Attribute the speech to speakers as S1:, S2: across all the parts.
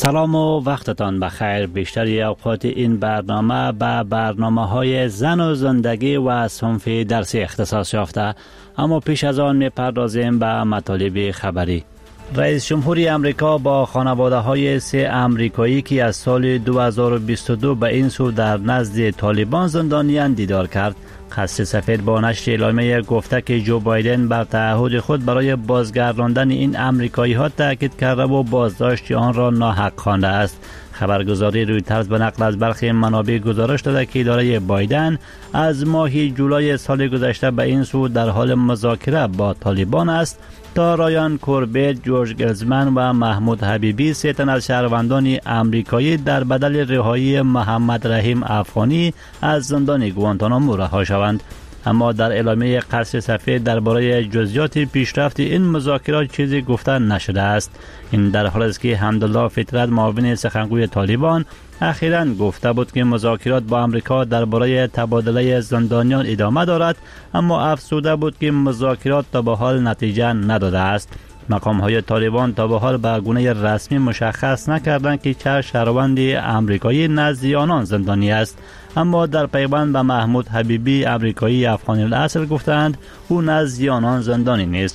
S1: سلام و وقتتان بخیر. بیشتری اوقات این برنامه به برنامه‌های زن و زندگی و صنف درسی اختصاص یافته، اما پیش از آن می‌پردازیم به مطالب خبری. رئیس جمهوری امریکا با خانواده‌های 3 امریکایی که از سال 2022 به این سو در نزد طالبان زندانیان دیدار کرد. قصر سفید با نشر اعلامیه گفته که جو بایدن بر تعهد خود برای بازگرداندن این امریکایی ها تاکید کرده و بازداشت آن را ناحق خوانده است. خبرگزاری رویترز به نقل از برخی منابع گزارش داده که اداره بایدن از ماه جولای سال گذشته به این سو در حال مذاکره با طالبان است تا رایان کوربیت، جورج گلزمن و محمود حبیبی 3 تن از شهروندان امریکایی در بدل رهایی محمد رحیم افغانی از زندان گوانتانامو رها شوند. اما در اعلامیه قصر سفید درباره جزئیات پیشرفت این مذاکرات چیزی گفته نشده است. این در حالی است که حمدالله فطرت، معاون سخنگوی طالبان، اخیراً گفته بود که مذاکرات با امریکا درباره تبادله زندانیان ادامه دارد، اما افزوده بود که مذاکرات تا به حال نتیجه نداده است. مقام‌های طالبان تا به حال به گونه رسمی مشخص نکردند که چه شهروند امریکایی نزد آنان زندانی است، اما در پیوند به محمود حبیبی امریکایی افغانی الاصل گفتند او نزد آنان زندانی نیست.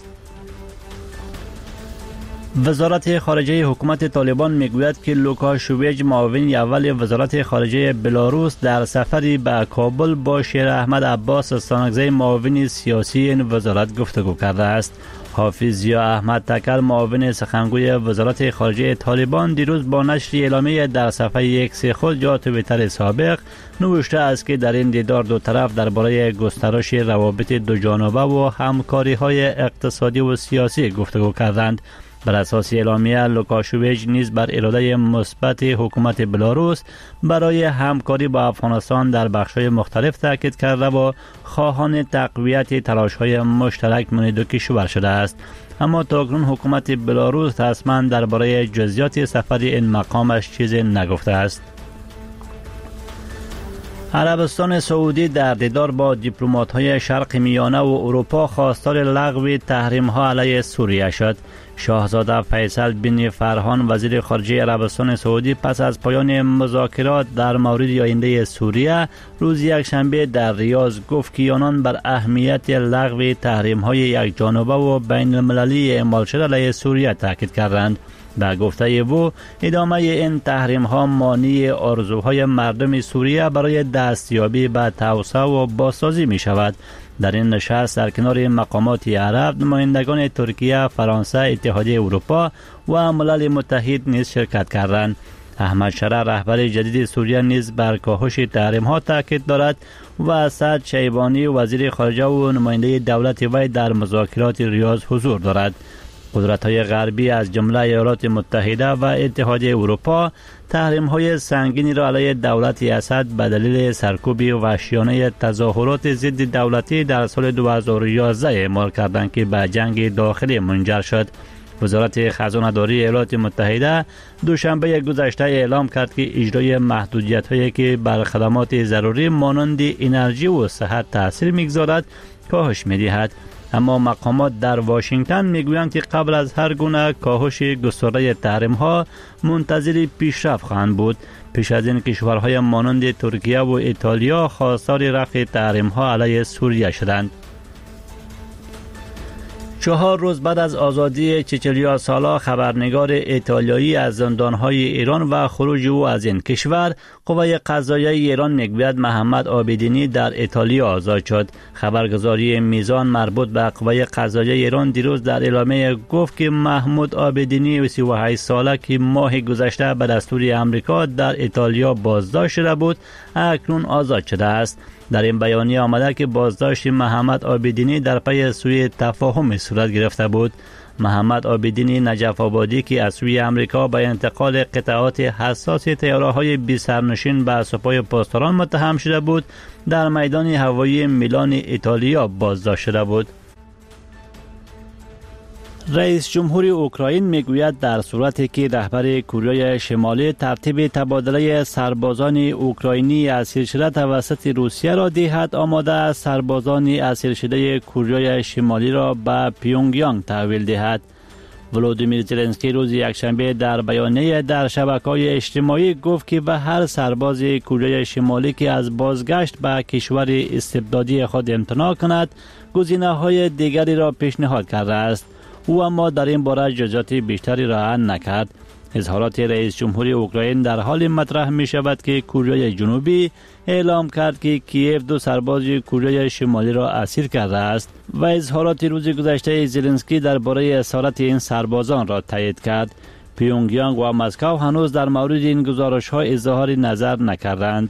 S1: وزارت خارجه حکومت طالبان میگوید که لوکاشویچ، معاون اول وزارت خارجه بلاروس، در سفری به کابل با شیر احمد عباس استانکزی، معاون سیاسی این وزارت گفتگو کرده است. حافظ ضیا احمد تکل، معاون سخنگوی وزارت خارجه طالبان، دیروز با نشر اعلامیه در صفحه ایکس خود یا توییتر سابق نوشته است که در این دیدار دو طرف درباره گسترش روابط دو جانبه و همکاری‌های اقتصادی و سیاسی گفتگو کردند. بر اساس اعلامیه، لوکاشویچ نیز بر اراده مثبت حکومت بلاروس برای همکاری با افغانستان در بخش‌های مختلف تاکید کرده و خواهان تقویت تلاش‌های مشترک من دو کشور شده است. اما تاکنون حکومت بلاروس رسما درباره جزئیات سفر این مقامش چیزی نگفته است. عربستان سعودی در دیدار با دیپلمات‌های شرق میانه و اروپا خواستار لغو تحریم‌ها علیه سوریه شد. شاهزاده فیصل بن فرحان، وزیر خارجه عربستان سعودی، پس از پایان مذاکرات در مورد آینده سوریه روز یکشنبه در ریاض گفت که آنان بر اهمیت لغو تحریم‌های یکجانبه و بین المللی اعمال شده علیه سوریه تاکید کردند. به گفته او، ادامه این تحریم ها مانع آرزوهای مردم سوریه برای دستیابی به توسعه و بازسازی می شود. در این نشست در کنار مقامات عرب، نمایندگان ترکیه، فرانسه، اتحادیه اروپا و ملل متحد نیز شرکت کردند. احمد شرع، رهبر جدید سوریه، نیز بر کاهش تحریم ها تاکید دارد و سعد شیبانی، وزیر خارجه و نماینده دولت وی، در مذاکرات ریاض حضور دارد. قدرت‌های غربی از جمله ایالات متحده و اتحادیه اروپا تحریم‌های سنگینی را علیه دولت اسد به دلیل سرکوب وحشیانه تظاهرات ضد دولتی در سال 2011 اعمال کردند که به جنگ داخلی منجر شد. وزارت خزانه‌داری ایالات متحده دوشنبه گذشته اعلام کرد که اجرای محدودیت‌هایی که بر خدمات ضروری مانند انرژی و صحت تاثیر می‌گذارد کاهش می‌دهد. اما مقامات در واشنگتن میگویند که قبل از هر گونه کاهش گسترده تحریم‌ها منتظر پیشرفت خواهند بود. پیش از این کشورهای مانند ترکیه و ایتالیا خواستار رفع تحریم‌ها علیه سوریه شدند. 4 روز بعد از آزادی چچلیا سالا، خبرنگار ایتالیایی از زندانهای ایران و خروج او از این کشور، قوه قضاییه ایران میگوید محمد عابدینی در ایتالیا آزاد شد. خبرگزاری میزان مربوط به قوه قضاییه ایران دیروز در اعلامیه گفت که محمود عابدینی 38 ساله که ماه گذشته به دستور آمریکا در ایتالیا بازداشت شده بود، اکنون آزاد شده است. در این بیانیه آمده که بازداشت محمد عابدینی در پی سوی تفاهم صورت گرفته بود. محمد عابدینی نجف آبادی که از سوی آمریکا به انتقال قطعات حساس طیاره‌های بی سرنشین به سپاه پاسداران متهم شده بود، در میدان هوایی میلان ایتالیا بازداشت شده بود. رئیس جمهوری اوکراین میگوید در صورتی که رهبر کره شمالی ترتیب تبادله سربازان اوکراینی اسیر شده توسط روسیه را دهد، آماده است سربازان اسیر شده کره شمالی را به پیونگ یانگ تحویل دهد. ولودیمیر زلنسکی روز یکشنبه در بیانیه در شبکه‌های اجتماعی گفت که به هر سرباز کره شمالی که از بازگشت به کشور استبدادی خود امتناع کند گزینه‌های دیگری را پیشنهاد کرده است. او اما در این باره جزئیات بیشتری را نکرد. اظهارات رئیس جمهور اوکراین در حال مطرح می شود که کره جنوبی اعلام کرد که کیف 2 سرباز کره شمالی را اسیر کرده است و اظهارات روز گذشته زلنسکی درباره اسارت این سربازان را تایید کرد. پیونگیانگ و مسکو هنوز در مورد این گزارش‌ها اظهار نظر نکردند.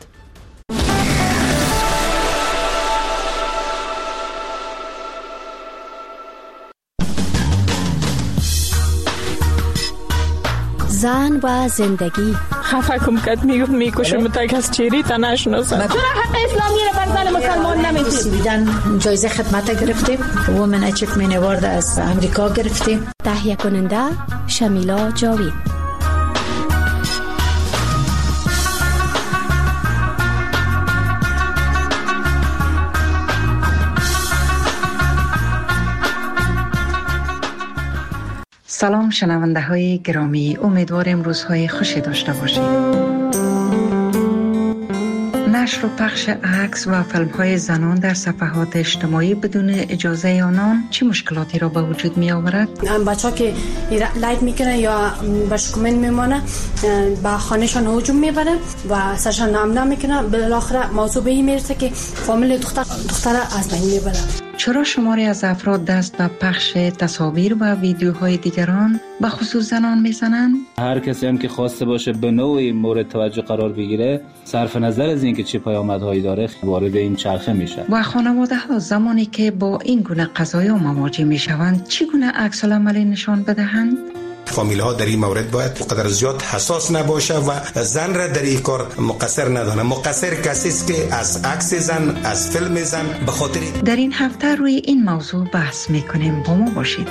S2: زن و زندگی
S3: خفه کم کد میکشم تا کس چیری تا نشناسم.
S4: چرا حق اسلامی رو بر زن مسلمان نمیدید؟
S5: جایزه خدمت گرفتیم. وومن اچیومنت اوارد از امریکا گرفتیم.
S2: تهیه کننده شمیلا جاوید.
S6: سلام شنونده های گرامی، امیدوارم روزهای خوشی داشته باشید. نشر و پخش عکس و فیلم های زنان در صفحات اجتماعی بدون اجازه آنان چه مشکلاتی را به وجود می آورد؟
S7: بچه ها که لایک میکنن یا باش کامنت میمانه به خانهشان هجوم میبره و سرشان نام میکنه، بالاخره موضوع به این میرسه که فامیل دختر از بین میبره.
S6: چرا شماری از افراد دست به پخش تصاویر و ویدیوهای دیگران به خصوص زنان میزنند؟
S8: هر کسی هم که خواسته باشه به نوعی مورد توجه قرار بگیره، صرف نظر از اینکه چه پیامدهایی داره وارد این چرخه میشه.
S6: و خانواده ها زمانی که با این گونه قضایا مواجه میشوند چگونه عکس العملی نشان بدهند؟
S9: فامیل ها در این مورد باید قدر زیاد حساس نباشه و زن را در این کار مقصر ندانه. مقصر کسی است که از عکس زن، از فیلم زن به خاطر.
S6: در این هفته روی این موضوع بحث میکنیم، با ما باشید.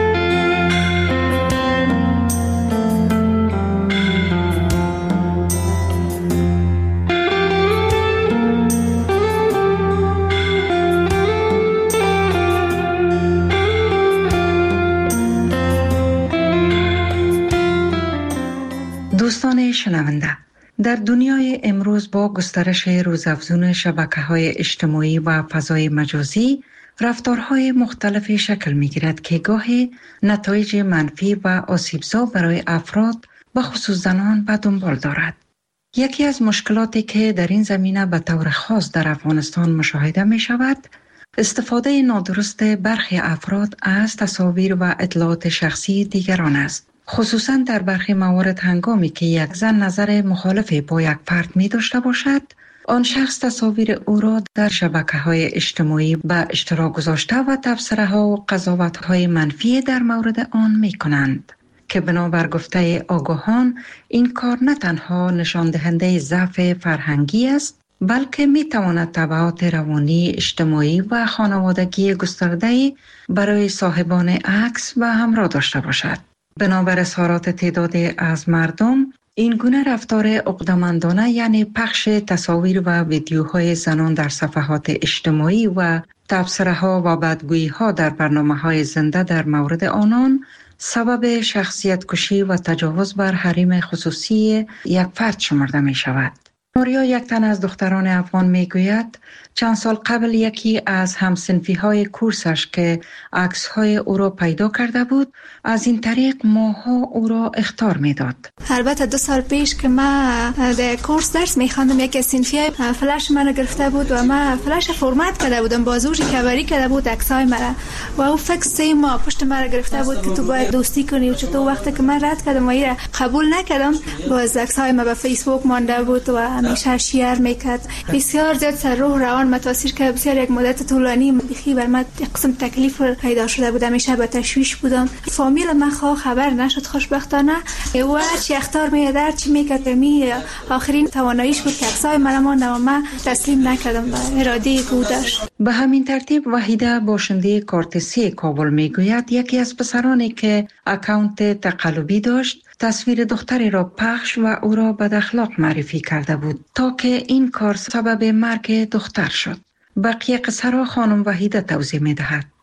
S6: دوستان شنونده، در دنیای امروز با گسترش روزافزون شبکه‌های اجتماعی و فضای مجازی رفتارهای مختلفی شکل می‌گیرد که گاهی نتایج منفی و آسیبزا برای افراد و خصوص زنان به دنبال دارد. یکی از مشکلاتی که در این زمینه به طور خاص در افغانستان مشاهده می‌شود، استفاده نادرست برخی افراد از تصاویر و اطلاعات شخصی دیگران است. خصوصاً در برخی موارد هنگامی که یک زن نظر مخالفی با یک فرد می داشته باشد، آن شخص تصاویر او را در شبکه‌های اجتماعی به اشتراک گذاشته و تبصره‌ها و قضاوت‌های منفی در مورد آن می کنند که بنابر گفته آگاهان این کار نه تنها نشان دهنده ضعف فرهنگی است، بلکه می تواند تبعات روانی، اجتماعی و خانوادگی گسترده برای صاحبان عکس و همراه داشته باشد. بنابر اظهارات تعدادی از مردم، این گونه رفتار عقده‌مندانه یعنی پخش تصاویر و ویدیوهای زنان در صفحات اجتماعی و تبصره‌ها و بدگویی‌ها در برنامه‌های زنده در مورد آنان سبب شخصیت کشی و تجاوز بر حریم خصوصی یک فرد شمرده می شود. ماریا، یک تن از دختران افغان می گوید چند سال قبل یکی از همسنفی های کورسش که عکس های او را پیدا کرده بود از این طریق ماها او را اخطار می داد.
S10: البته 2 سال پیش که من در کورس درس می خواندم، یکی از سنفی فلش من گرفته بود و من فلش فرمت کرده بودم، بازوش کبری کرده بود عکس های مرا و او فکس 3 ماه پشت مرا گرفته بود که تو باید دوستی کنی و چطور. وقتی که من رد کردم و این قبول نکردم، باز عکس های ما به فیسبوک مانده بود و همیشه شیر میکرد. بسیار زیاد سر روح روان متاثر کرد. بسیار یک مدت طولانی بخی بر من یک قسم تکلیف پیدا شده بود، همیشه به تشویش بودم. فامیل من خبر نشد خوشبختانه. او هرچی اختار میاد چی میکرد می آخرین تواناییش بود که عکسای من ماند و من تسلیم نکردم و اراده او داشت.
S6: به همین ترتیب وحیده باشنده کارتسی کابل میگوید یکی از پسرانی که اکانت تقلبی داشت تصویر دختری را پخش و او را بد اخلاق معرفی کرده بود تا که این کار سبب مرگ دختر شد. بقیه قصه را خانم وحیده توضیح می دهد.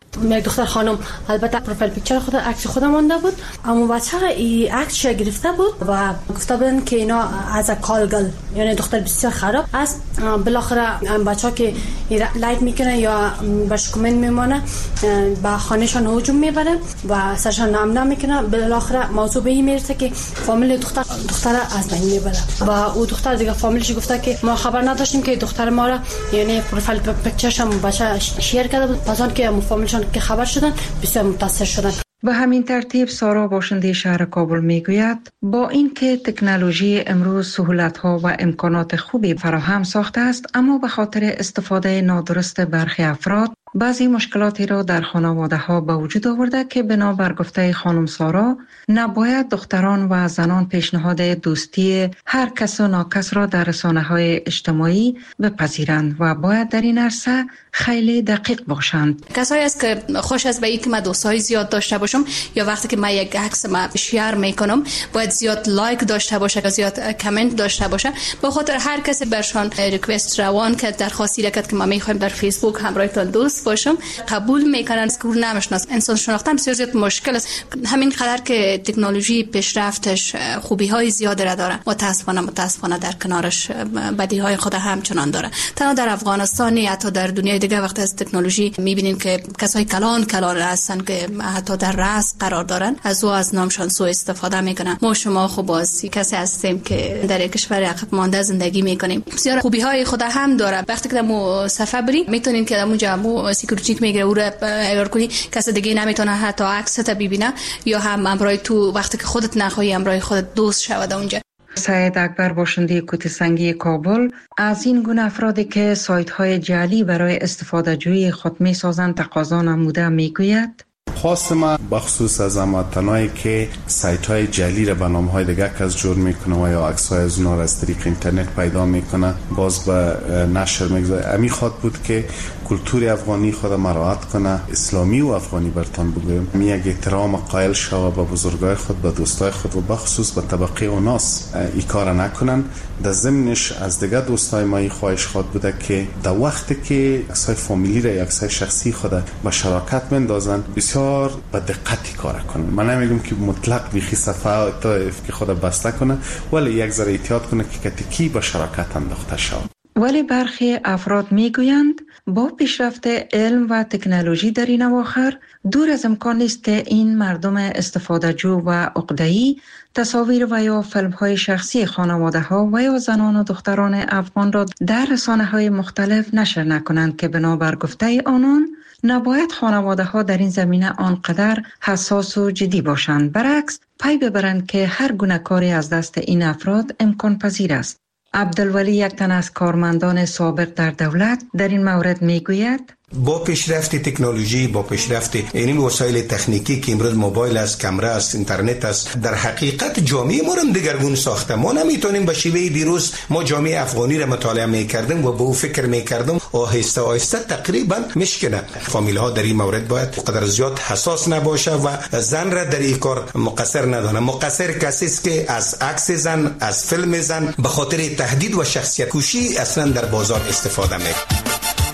S7: یک دختر خانم البته پروفایل پیکچر خود عکس خودم مونده بود، اما بچه این عکسش گرفته بود و گفته بودن که اینا از کالگل، یعنی دختر بسیار خراب است. بالاخره بچه‌ها که لایک میکنه یا باش کامنت میمونه به خانهشان هجوم میبره و سرشان نام میکنه. بالاخره موضوع به این میرسه که فامیل دختر از بین میبره و او دختر دیگه فامیلش گفته که ما خبر نداشتیم که دختر ما را، یعنی پروفایل پیکچرش هم بچه شیر کرده بود. پس آن که فامیلشان که خبر شدن بسیار متاثر شدن.
S6: به همین ترتیب سارا باشنده شهر کابل میگوید با اینکه تکنولوژی امروز سهولت‌ها و امکانات خوبی فراهم ساخته است، اما به خاطر استفاده نادرست برخی افراد بعضی مشکلاتی را در خانواده‌ها به وجود آورده که بنابر گفته خانم سارا نباید دختران و زنان پیشنهاد دوستی هر کس و ناکس را در رسانه‌های اجتماعی بپذیرند و باید در این عرصه خیلی دقیق باشند.
S11: کسایی است که خوش است به اینکه من دوستای زیاد داشته باشم یا وقتی که من یک عکس ما شیر میکنم باید زیاد لایک داشته باشه یا زیاد کامنت داشته باشه. به خاطر هر کسی برشان ریکوست روان که درخواستی رکت که ما میخوایم در فیسبوک همراهتان دوست باشم قبول میکنن که اون نمیشناس. انسان شناختن بسیار زیاد مشکل است. همین قدر که تکنولوژی پیشرفتش خوبی های زیاد را داره، متاسفانه در کنارش بدی های خود همچنان داره. تنها در افغانستان حتی در دنیای دیگه وقتی از تکنولوژی میبینیم که کسای کلان هستن که حتی در رأس قرار دارن از نامشان سوء استفاده میکنن. ما شما خب بازی کسی هستیم که در یک کشور عقب مانده زندگی میکنیم. بسیار خوبی های خود هم داره. وقتی که مو صفحه بریم میتونین که اونجا مو سکیوریتی میگیره او را اگر کنی کسی دیگه نمیتونه حتی عکست ببینه یا هم امرای تو وقتی که خودت نخواهی امرای خودت دوست شود اونجا.
S6: سید اکبر باشنده کوتسنگی کابل از این گونه افرادی که سایت های جعلی برای استفاده جویی خود می سازند تقاضا نموده میگوید
S12: خواست ما بخصوص از هموطنایی که سایت های جعلی را به نام های دیگه کس جور میکنه و یا عکس های از اونا را از طریق اینترنت پیدا میکنه باز به نشر میگذاره. امی خواد بود که کلتور افغانی خود مراعات کنه، اسلامی و افغانی برتان بگویم، می یک احترام قائل شوه به بزرگای خود، به دوستای خود و بخصوص به طبقه اوناس ای کار نکنن. در ضمنش از دیگه دوستای ما ای خواهش خواد بوده که در وقتی که عکسای فامیلی را یا عکسای شخصی خود به شراکت بندازن بسیار با دقتی کار کنن. من نمیگم که مطلق بیخی صفحه تا که خود بسته کنه، ولی یک ذره احتیاط کنه که کتکی با شراکت انداخته شود.
S6: ولی برخی افراد میگویند با پیشرفت علم و تکنولوژی در این اواخر دور از امکان نیست که این مردم استفاده جو و عقده‌ای تصاویر و یا فیلم‌های شخصی خانواده‌ها و یا زنان و دختران افغان را در رسانه‌های مختلف نشر نکنند که بنابر گفته آنان نباید خانواده‌ها در این زمینه آنقدر حساس و جدی باشند. برعکس پی ببرند که هر گونه کاری از دست این افراد امکان پذیر است. عبدالولی یک تن از کارمندان سابق در دولت در این مورد میگوید
S9: با پیشرفت تکنولوژی، با پیشرفت این وسایل تکنیکی که امروز موبایل است، کامera است، اینترنت است، در حقیقت جامعه ما هم دگرگون ساخته. ما نمیتونیم به شیوه دیروز ما جامعه افغانی را مطالعه میکردیم و به او فکر میکردیم آهسته آهسته تقریبا مشکنه. فامیل ها در این مورد باید قدر زیاد حساس نباشه و زن را در این کار مقصر ندانه. مقصر کسی است که از عکس زن، از فیلم زن به خاطر تهدید و شخصیت کشی اصلا در بازار استفاده میکنه.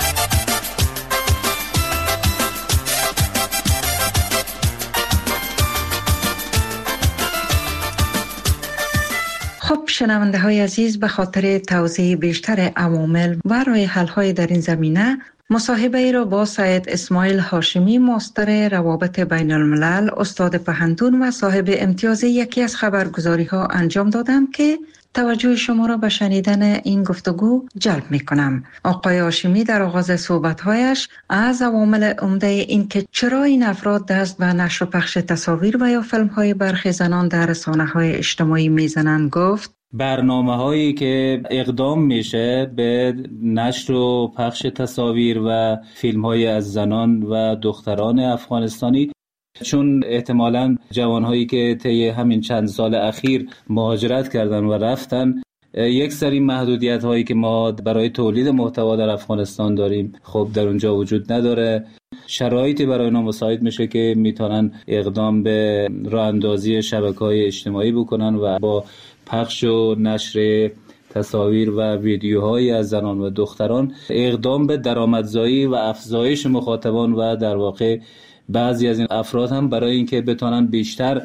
S6: شنونده های عزیز، به خاطر توضیح بیشتر عوامل و راه حل های در این زمینه مصاحبه ای را با سید اسماعیل هاشمی ماستر روابط بین الملل، استاد پهندون و صاحب امتیاز یکی از خبرگزاری ها انجام دادم که توجه شما را به شنیدن این گفتگو جلب می کنم. آقای هاشمی در آغاز صحبت‌هایش از عوامل عمده این که چرا این افراد دست به نشر و پخش تصاویر و یا فیلم‌های برخی زنان در رسانه‌های اجتماعی می‌زنند گفت
S8: برنامه‌هایی که اقدام میشه به نشر و پخش تصاویر و فیلم‌های از زنان و دختران افغانستانی، چون احتمالاً جوانهایی که طی همین چند سال اخیر مهاجرت کردن و رفتن، یک سری محدودیت هایی که ما برای تولید محتوا در افغانستان داریم خب در اونجا وجود نداره. شرایطی برای اونا مساعد میشه که میتونن اقدام به راه اندازی شبکه‌های اجتماعی بکنن و با پخش و نشر تصاویر و ویدیوهایی از زنان و دختران اقدام به درآمدزایی و افزایش مخاطبان و در واقع بعضی از این افراد هم برای اینکه بتونن بیشتر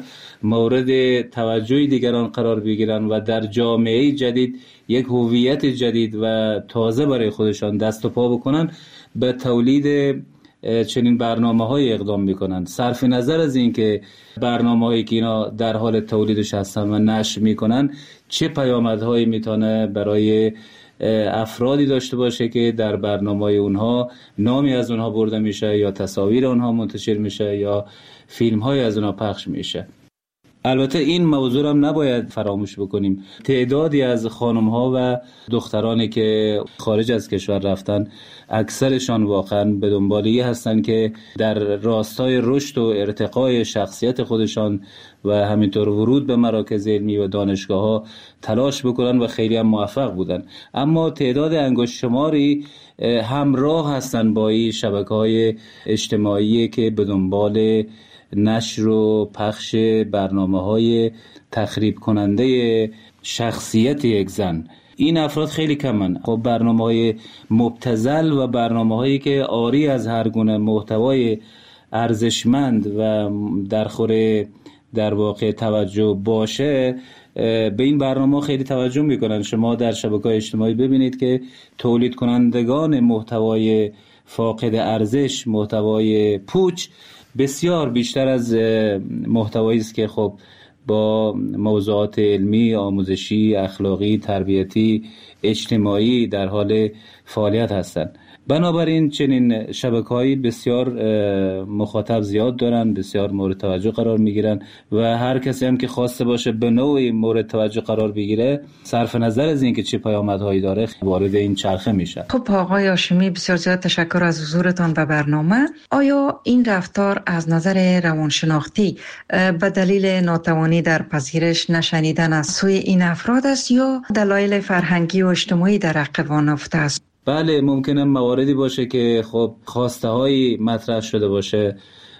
S8: مورد توجه دیگران قرار بگیرن و در جامعه جدید یک هویت جدید و تازه برای خودشان دست و پا بکنن به تولید چنین برنامه‌های اقدام میکنن. صرف نظر از این که برنامه‌هایی که اینا در حال تولیدش هستن و نشر میکنن چه پیامدهایی میتونه برای افرادی داشته باشه که در برنامه‌های اونها نامی از اونها برده میشه یا تصاویر اونها منتشر میشه یا فیلم‌های از اونها پخش میشه. البته این موضوع هم نباید فراموش بکنیم. تعدادی از خانم‌ها و دخترانی که خارج از کشور رفتن اکثرشان واقعا به دنبالی هستن که در راستای رشد و ارتقای شخصیت خودشان و همینطور ورود به مراکز علمی و دانشگاه‌ها تلاش بکنن و خیلی هم موفق بودن. اما تعداد انگشت شماری همراه هستن با این شبکه‌های اجتماعی که به دنبال نشر و پخش برنامه‌های تخریب کننده شخصیت یک زن. این افراد خیلی کمن. خب برنامه‌های مبتذل و برنامه‌هایی که عاری از هر گونه محتوای ارزشمند و درخور در واقع توجه باشه به این برنامه خیلی توجه میکنن. شما در شبکه‌های اجتماعی ببینید که تولید کنندگان محتوای فاقد ارزش، محتوای پوچ بسیار بیشتر از محتوایی است که خب با موضوعات علمی، آموزشی، اخلاقی، تربیتی، اجتماعی در حال فعالیت هستند. بنابراین چنین شبکه‌هایی بسیار مخاطب زیاد دارن، بسیار مورد توجه قرار میگیرن و هر کسی هم که خواسته باشه به نوعی مورد توجه قرار بگیره صرف نظر از اینکه چه پیامدهایی داره وارد این چرخه میشه.
S6: خب آقای هاشمی بسیار زیاد تشکر از حضورتان به برنامه. آیا این رفتار از نظر روانشناختی به دلیل ناتوانی در پذیرش نشنیدن از سوی این افراد است یا دلایل فرهنگی و اجتماعی در عقب آنافته است؟
S8: بله، ممکنه مواردی باشه که خب خواسته هایی مطرح شده باشه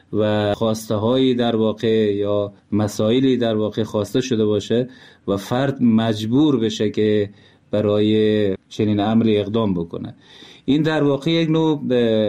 S8: و خواسته هایی در واقع یا مسائلی در واقع خواسته شده باشه و فرد مجبور بشه که برای چنین امری اقدام بکنه. این در واقع یک نوع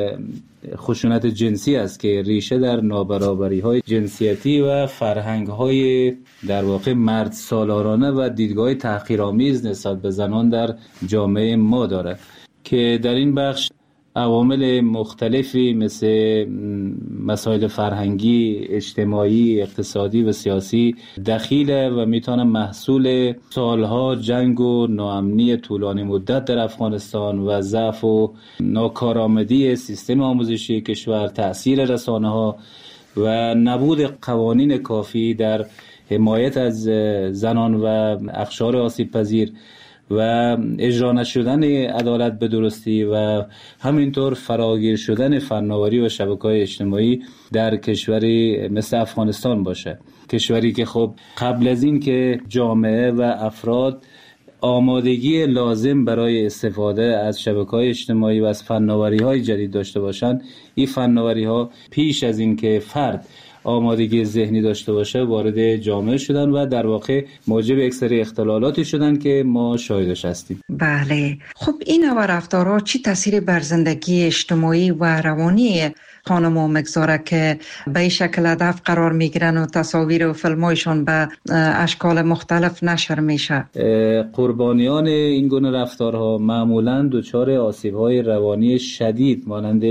S8: خشونت جنسی است که ریشه در نابرابری های جنسیتی و فرهنگ های در واقع مرد سالارانه و دیدگاه تحقیرآمیز نسبت به زنان در جامعه ما داره که در این بخش عوامل مختلفی مثل مسائل فرهنگی، اجتماعی، اقتصادی و سیاسی دخیله و میتونه محصول سالها جنگ و ناامنی طولانی مدت در افغانستان و ضعف و ناکارآمدی سیستم آموزشی کشور، تأثیر رسانه‌ها و نبود قوانین کافی در حمایت از زنان و اقشار آسیب پذیر و اجرا نشدن عدالت به درستی و همینطور فراگیر شدن فناوری و شبکه‌های اجتماعی در کشوری مثل افغانستان باشه. کشوری که خب قبل از این که جامعه و افراد آمادگی لازم برای استفاده از شبکه‌های اجتماعی و از فناوری‌های جدید داشته باشند، این فناوری‌ها پیش از این که فرد آمادگی ذهنی داشته باشه وارد جامعه شدن و در واقع موجب یک سری اختلالاتی شدن که ما شاهدش هستیم.
S6: بله، خب این نوع رفتارها چی تاثیر بر زندگی اجتماعی و روانی خانم‌ها میگذاره که به این شکل هدف قرار میگیرن و تصاویر و فیلم‌هایشون به اشکال مختلف نشر میشه؟
S8: قربانیان این گونه رفتارها معمولاً دچار آسیب‌های روانی شدید مانند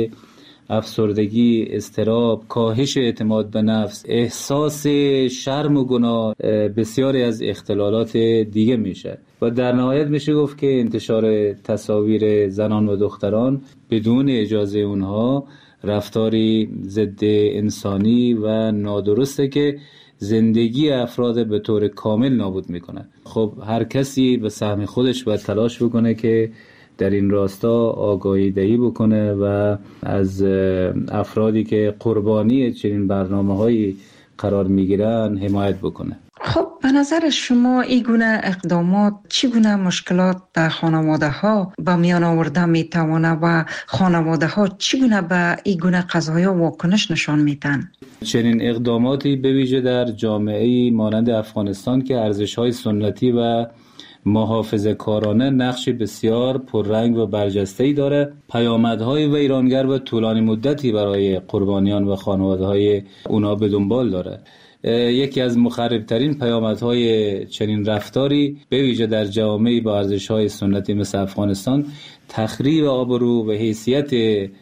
S8: افسردگی، اضطراب، کاهش اعتماد به نفس، احساس شرم و گناه، بسیاری از اختلالات دیگه میشه و در نهایت میشه گفت که انتشار تصاویر زنان و دختران بدون اجازه اونها رفتاری ضد انسانی و نادرسته که زندگی افراد به طور کامل نابود میکنه. خب هر کسی به سهم خودش باید تلاش بکنه که در این راستا آگاهی دهی بکنه و از افرادی که قربانی چنین برنامه‌هایی قرار میگیرن حمایت بکنه.
S6: خب به نظر شما این گونه اقدامات چگونه مشکلات در خانواده ها به میان آورده میتوانه و خانواده ها چگونه به این گونه قضایا واکنش نشان میدن؟
S8: چنین اقداماتی به ویژه در جامعه‌ای مانند افغانستان که ارزش‌های سنتی و محافظه‌کارانه نقش بسیار پررنگ و برجسته‌ای داره. پیامدهای ویرانگر و طولانی مدتی برای قربانیان و خانواده‌های اونا به دنبال داره. یکی از مخربترین پیامدهای چنین رفتاری به ویژه در جوامعی با ارزش‌های سنتی مثل افغانستان تخریب آبرو و حیثیت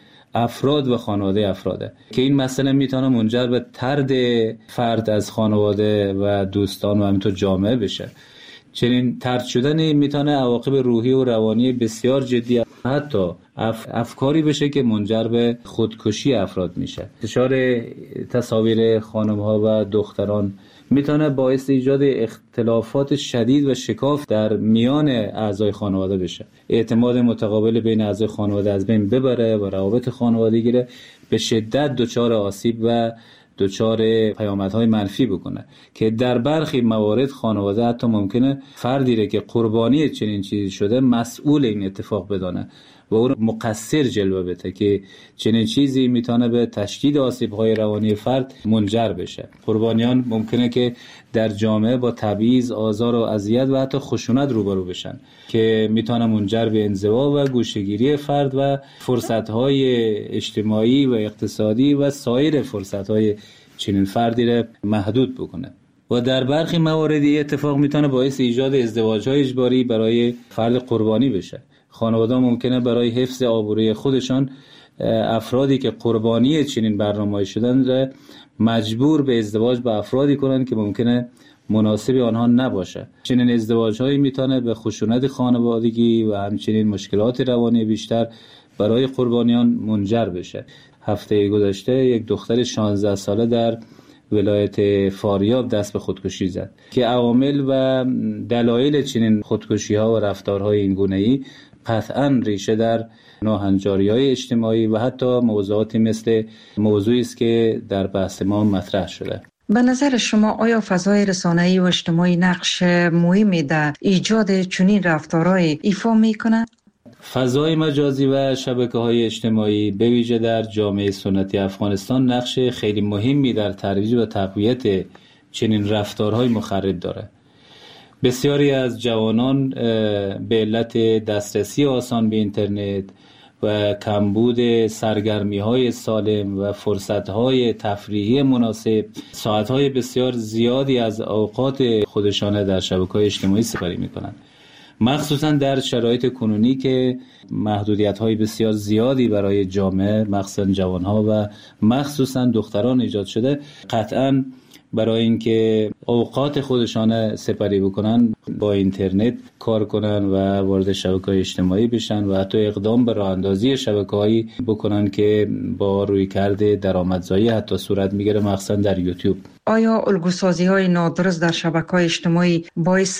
S8: افراد و خانواده افراده که این مسئله میتونه منجر به طرد فرد از خانواده و دوستان و همینطور جامعه بشه. چنین طرد شدن میتونه عواقب روحی و روانی بسیار جدی حتی افکاری بشه که منجر به خودکشی افراد میشه. انتشار تصاویر خانم‌ها و دختران میتونه باعث ایجاد اختلافات شدید و شکاف در میان اعضای خانواده بشه. اعتماد متقابل بین اعضای خانواده از بین ببره و روابط خانوادگی به شدت دچار آسیب و دچار پیامدهای منفی بکنه که در برخی موارد خانواده حتی ممکنه فردی که قربانی چنین چیزی شده مسئول این اتفاق بدانه و اون مقصر جلوه بده که چنین چیزی میتونه به تشدید آسیب‌های روانی فرد منجر بشه. قربانیان ممکنه که در جامعه با تبعیض، آزار و اذیت و حتی خشونت روبرو بشن که میتونه منجر به انزوا و گوشه‌گیری فرد و فرصت‌های اجتماعی و اقتصادی و سایر فرصت‌های چنین فردی را محدود بکنه. و در برخی مواردی اتفاق میتونه باعث ایجاد ازدواج‌های اجباری برای فرد قربانی بشه. خانواده ممکنه برای حفظ آبروی خودشان افرادی که قربانی چنین برنامه‌ای شدن را مجبور به ازدواج با افرادی کنن که ممکنه مناسب آنها نباشه. چنین ازدواج‌هایی میتونه به خشونت خانوادگی و همچنین مشکلات روانی بیشتر برای قربانیان منجر بشه. هفته گذشته یک دختر 16 ساله در ولایت فاریاب دست به خودکشی زد که عوامل و دلایل چنین خودکشی‌ها و رفتارهای این گونه‌ای قطعاً ریشه در ناهنجاری‌های اجتماعی و حتی موضوعاتی مثل موضوعی است که در بحث ما مطرح شده.
S6: به نظر شما آیا فضای رسانه‌ای و اجتماعی نقش مهمی در ایجاد چنین رفتارهای ایفا می‌کند؟
S8: فضای مجازی و شبکه‌های اجتماعی به ویژه در جامعه سنتی افغانستان نقش خیلی مهمی در ترویج و تقویت چنین رفتارهای مخرب داره. بسیاری از جوانان به علت دسترسی آسان به اینترنت و کمبود سرگرمی‌های سالم و فرصت‌های تفریحی مناسب ساعت‌های بسیار زیادی از اوقات خودشان در شبکه‌های اجتماعی سپری می‌کنند. مخصوصا در شرایط کنونی که محدودیت‌های بسیار زیادی برای جامعه مخصوصا جوان‌ها و مخصوصا دختران ایجاد شده، قطعاً برای اینکه اوقات خودشان سپری بکنن با اینترنت کار کنن و وارد شبکه‌های اجتماعی بشن و حتی اقدام به راه اندازی شبکه‌هایی بکنن که با رویکرد درآمدزایی حتی صورت میگیره مخصوصا در یوتیوب.
S6: آیا الگوسازی‌های نادرست در شبکه‌های اجتماعی باعث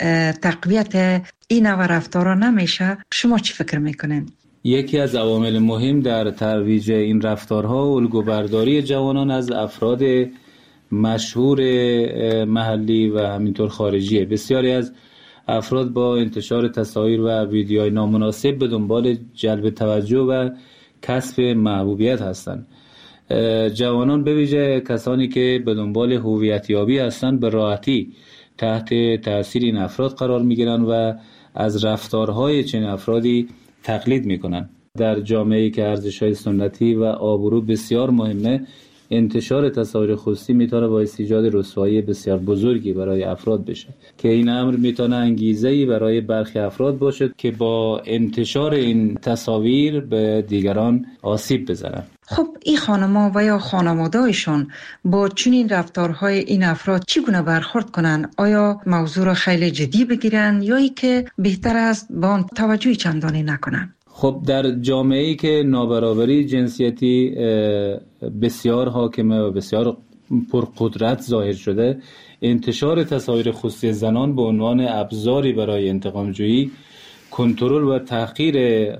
S6: تقویت این نوع رفتارها نمیشه؟ شما چی فکر میکنین؟
S8: یکی از عوامل مهم در ترویج این رفتارها الگوبرداری جوانان از افراد مشهور محلی و همینطور خارجیه. بسیاری از افراد با انتشار تصاویر و ویدیوهای نامناسب به دنبال جلب توجه و کسب محبوبیت هستند. جوانان به ویژه کسانی که به دنبال هویتیابی هستند به راحتی تحت تاثیر این افراد قرار میگیرند و از رفتارهای چنین افرادی تقلید میکنند. در جامعه‌ای که ارزش‌های سنتی و آبرو بسیار مهمه، انتشار تصاویر خصوصی میتونه باعث ایجاد رسوایی بسیار بزرگی برای افراد بشه که این امر میتونه انگیزه‌ای برای برخی افراد باشه که با انتشار این تصاویر به دیگران آسیب بزنن.
S6: خب این خانم‌ها و یا خانواده‌هایشون با چنین رفتارهای این افراد چگونه برخورد کنن؟ آیا موضوع را خیلی جدی بگیرن یا ای که بهتر است با آن توجهی چندانی نکنن؟
S8: خب در جامعه‌ای که نابرابری جنسیتی بسیار حاکمه و بسیار پرقدرت ظاهر شده، انتشار تصاویر خصوصی زنان به عنوان ابزاری برای انتقام‌جویی، کنترل و تحقیر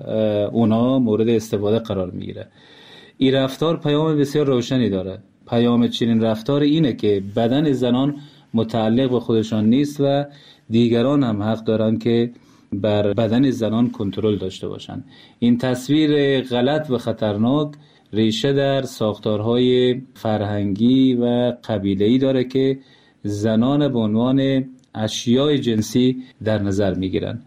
S8: اونا مورد استفاده قرار میگیره. این رفتار پیام بسیار روشنی داره. پیام چنین رفتار اینه که بدن زنان متعلق به خودشان نیست و دیگران هم حق دارن که بر بدن زنان کنترل داشته باشند. این تصویر غلط و خطرناک ریشه در ساختارهای فرهنگی و قبیله‌ای داره که زنان به عنوان اشیای جنسی در نظر میگیرن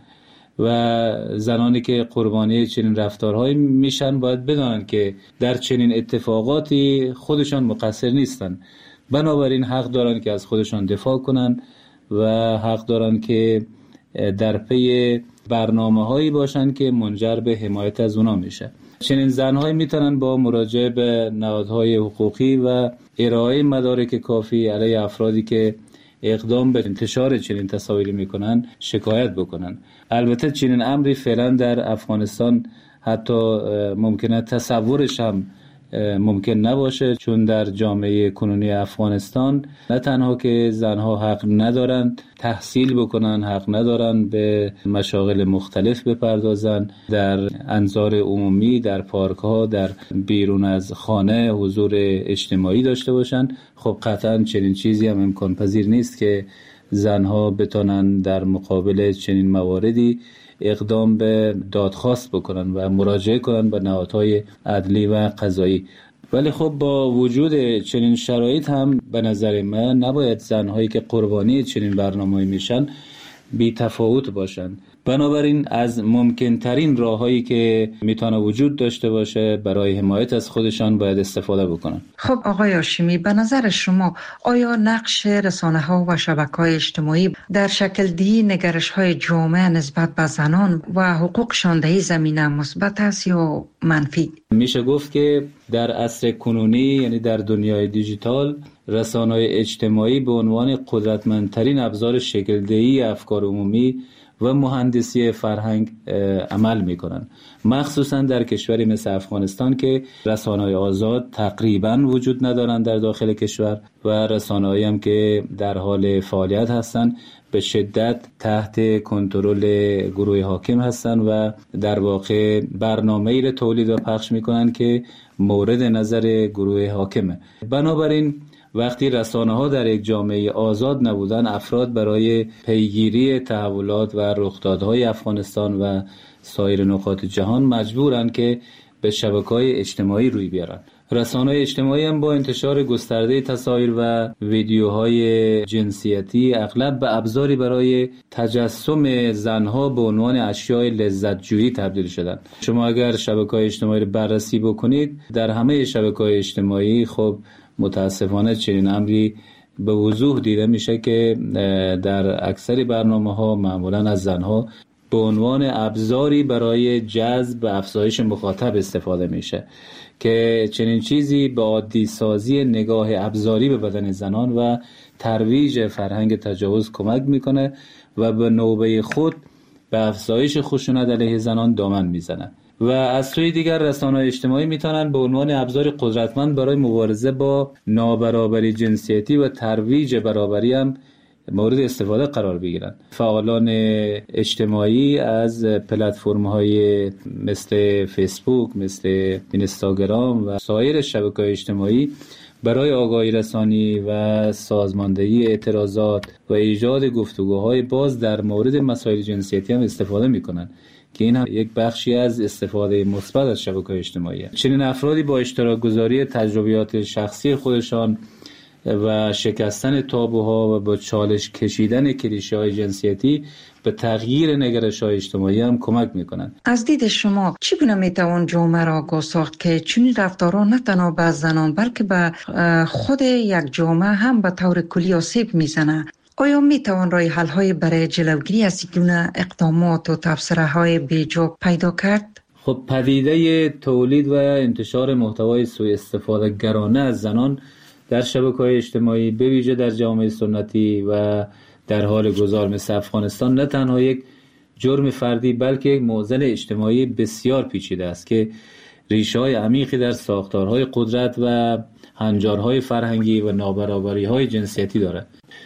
S8: و زنانی که قربانی چنین رفتارهایی میشن باید بدانند که در چنین اتفاقاتی خودشان مقصر نیستن، بنابراین حق دارن که از خودشان دفاع کنن و حق دارن که در پی برنامه‌هایی باشن که منجر به حمایت از اونا میشه. چنین زن‌هایی میتونن با مراجعه به نهادهای حقوقی و ارائه مدارک کافی علیه افرادی که اقدام به انتشار چنین تصاویری میکنن شکایت بکنن. البته چنین امری فعلا در افغانستان حتی ممکنه تصورش هم ممکن نباشه، چون در جامعه کنونی افغانستان نه تنها که زنها حق ندارن تحصیل بکنن، حق ندارن به مشاغل مختلف بپردازن، در انظار عمومی، در پارک ها، در بیرون از خانه حضور اجتماعی داشته باشن. خب قطعا چنین چیزی هم امکان پذیر نیست که زنها بتونن در مقابل چنین مواردی اقدام به دادخواست بکنن و مراجعه کنن به نهادهای عدلی و قضایی. ولی خب با وجود چنین شرایط هم به نظر من نباید زنهایی که قربانی چنین برنامه‌ای میشن بی تفاوت باشن. بنابراین از ممکن ترین راههایی که میتونه وجود داشته باشه برای حمایت از خودشان باید استفاده بکنن.
S6: خب آقای هاشمی، به نظر شما آیا نقش رسانه‌ها و شبکه‌های اجتماعی در شکل دهی نگرش‌های جامعه نسبت به زنان و حقوقشان در این زمینه مثبت است یا منفی؟
S8: میشه گفت که در عصر کنونی، یعنی در دنیای دیجیتال، رسانه‌های اجتماعی به عنوان قدرتمندترین ابزار شکل‌دهی افکار عمومی و مهندسی فرهنگ عمل میکنن، مخصوصا در کشوری مثل افغانستان که رسانه‌های آزاد تقریبا وجود ندارن در داخل کشور و رسانه‌هایی هم که در حال فعالیت هستن به شدت تحت کنترل گروه حاکم هستن و در واقع برنامه‌ای را تولید و پخش میکنن که مورد نظر گروه حاکمه. بنابراین وقتی رسانه‌ها در یک جامعه آزاد نبودن، افراد برای پیگیری تحولات و رخدادهای افغانستان و سایر نقاط جهان مجبورن که به شبکه‌های اجتماعی روی بیارن. رسانه‌های اجتماعی هم با انتشار گسترده تصاویر و ویدیوهای جنسیتی اغلب به ابزاری برای تجسم زنها به عنوان اشیای لذت‌جویی تبدیل شدن. شما اگر شبکه‌های اجتماعی رو بررسی بکنید، در همه شبکه‌های اجتماعی خب متاسفانه چنین امری به وضوح دیده میشه که در اکثر برنامه‌ها معمولاً از زنها به عنوان ابزاری برای جذب و افزایش مخاطب استفاده میشه که چنین چیزی به عادی سازی نگاه ابزاری به بدن زنان و ترویج فرهنگ تجاوز کمک میکنه و به نوبه خود به افزایش خشونت علیه زنان دامن میزنه. و از سوی دیگر رسانه‌های اجتماعی میتونن به عنوان ابزار قدرتمند برای مبارزه با نابرابری جنسیتی و ترویج برابری هم مورد استفاده قرار بگیرن. فعالان اجتماعی از پلتفرم‌های مثل فیسبوک، مثل اینستاگرام و سایر شبکه‌های اجتماعی برای آگاهی رسانی و سازماندهی اعتراضات و ایجاد گفتگوهای باز در مورد مسائل جنسیتی هم استفاده میکنن که این هم یک بخشی از استفاده مثبت از شبکه‌های اجتماعی است. چنین افرادی با اشتراک گذاری تجربیات شخصی خودشان و شکستن تابوها و با چالش کشیدن کلیشه‌های جنسیتی به تغییر نگرش‌های اجتماعی هم کمک می‌کنند.
S6: از دید شما چگونه میتوان جامعه را آگاه ساخت که چنین رفتارها نه تنها به زنان بلکه به خود یک جامعه هم به طور کلی آسیب میزنه؟ آیا میتوان راه حل‌های برای جلوگیری از این گونه اقدامات و تبصره‌های بیجا پیدا کرد؟
S8: خب پدیده تولید و انتشار محتوای سوء استفاده گرانه از زنان در شبکه‌های اجتماعی به ویژه در جامعه سنتی و در حال گذار مثل افغانستان نه تنها یک جرم فردی بلکه یک معضل اجتماعی بسیار پیچیده است که ریشه‌های عمیقی در ساختارهای قدرت و هنجارهای فرهنگی و نابرابری‌های جنسیتی دارد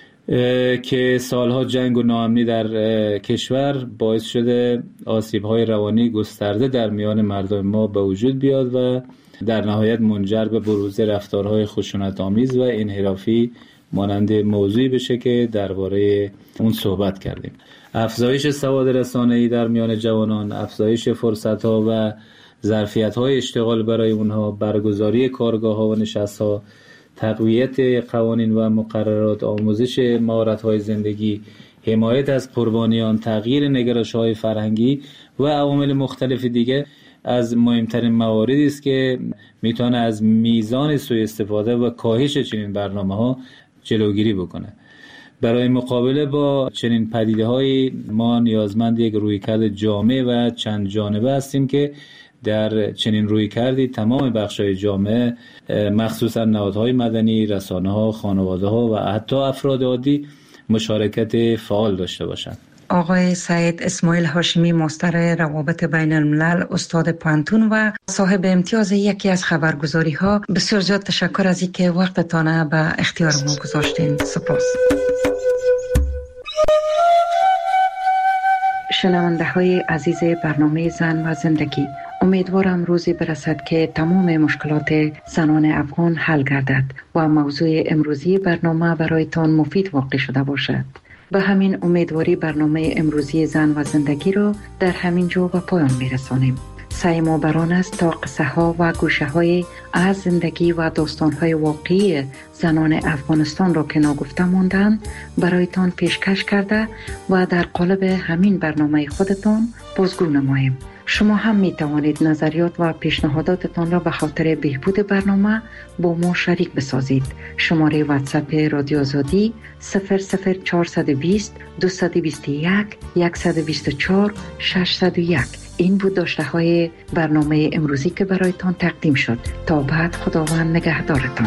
S8: که سالها جنگ و ناامنی در کشور باعث شده آسیب‌های روانی گسترده در میان مردم ما به وجود بیاد و در نهایت منجر به بروز رفتارهای خشونت‌آمیز و انحرافی مانند موضوعی بشه که درباره اون صحبت کردیم. افزایش سواد رسانه‌ای در میان جوانان، افزایش فرصت‌ها و ظرفیت‌های اشتغال برای اونها، برگزاری کارگاه‌ها و نشست‌ها، تقویت قوانین و مقررات، آموزش مهارت‌های زندگی، حمایت از قربانیان، تغییر نگرش‌های فرهنگی و عوامل مختلف دیگه از مهمترین مواردی است که میتونه از میزان سوء استفاده و کاهش چنین برنامه‌ها جلوگیری بکنه. برای مقابله با چنین پدیده‌های ما نیازمند یک رویکرد جامع و چند جانبه هستیم که در چنین رویکردی تمام بخش‌های جامعه، مخصوصا نهادهای مدنی، رسانه‌ها، خانواده‌ها و حتی افراد عادی مشارکت فعال داشته باشند.
S6: آقای سعید اسماعیل هاشمی، مستر روابط بین الملل، استاد پانتون و صاحب امتیاز یکی از خبرگزاری‌ها، بسیار زیاد تشکر از اینکه وقتتان به اختیار ما گذاشتین. سپاس. شنونده های عزیز برنامه زن و زندگی، امیدوارم روزی برسد که تمام مشکلات زنان افغان حل گردد و موضوع امروزی برنامه برایتان مفید واقع شده باشد. به همین امیدواری برنامه امروزی زن و زندگی را در همین جا به پایان میرسانیم. سعی ما بران است تا قصه ها و گوشه های از زندگی و داستان های واقعی زنان افغانستان را که ناگفته ماندند برایتان پیشکش کرده و در قالب همین برنامه خودتان بازگو نماییم. شما هم می توانید نظریات و پیشنهاداتتان را به خاطر بهبود برنامه با ما شریک بسازید. شماره واتساپ رادیو آزادی 00420 221 124 601. این بود داشته های برنامه امروزی که برایتان تقدیم شد. تا بعد، خداوند نگهدارتان.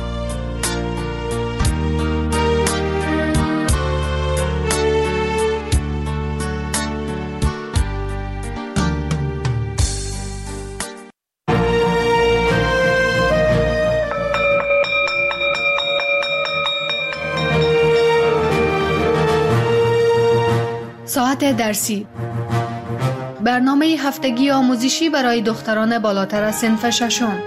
S11: ساعت درسی، برنامه هفتگی آموزشی برای دختران بالاتر از صنف ششم.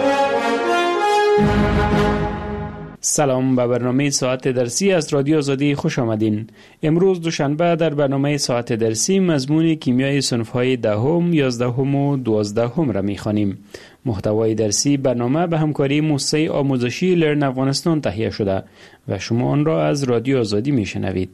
S13: سلام، به برنامه ساعت درسی از رادیو آزادی خوش آمدین. امروز دوشنبه در برنامه ساعت درسی مضمون کیمیای صنف‌های 10ام، 11ام و 12ام را می‌خوانیم. محتوای درسی برنامه به همکاری موسسه آموزشی لرن افغانستان تهیه شده و شما آن را از رادیو آزادی میشنوید.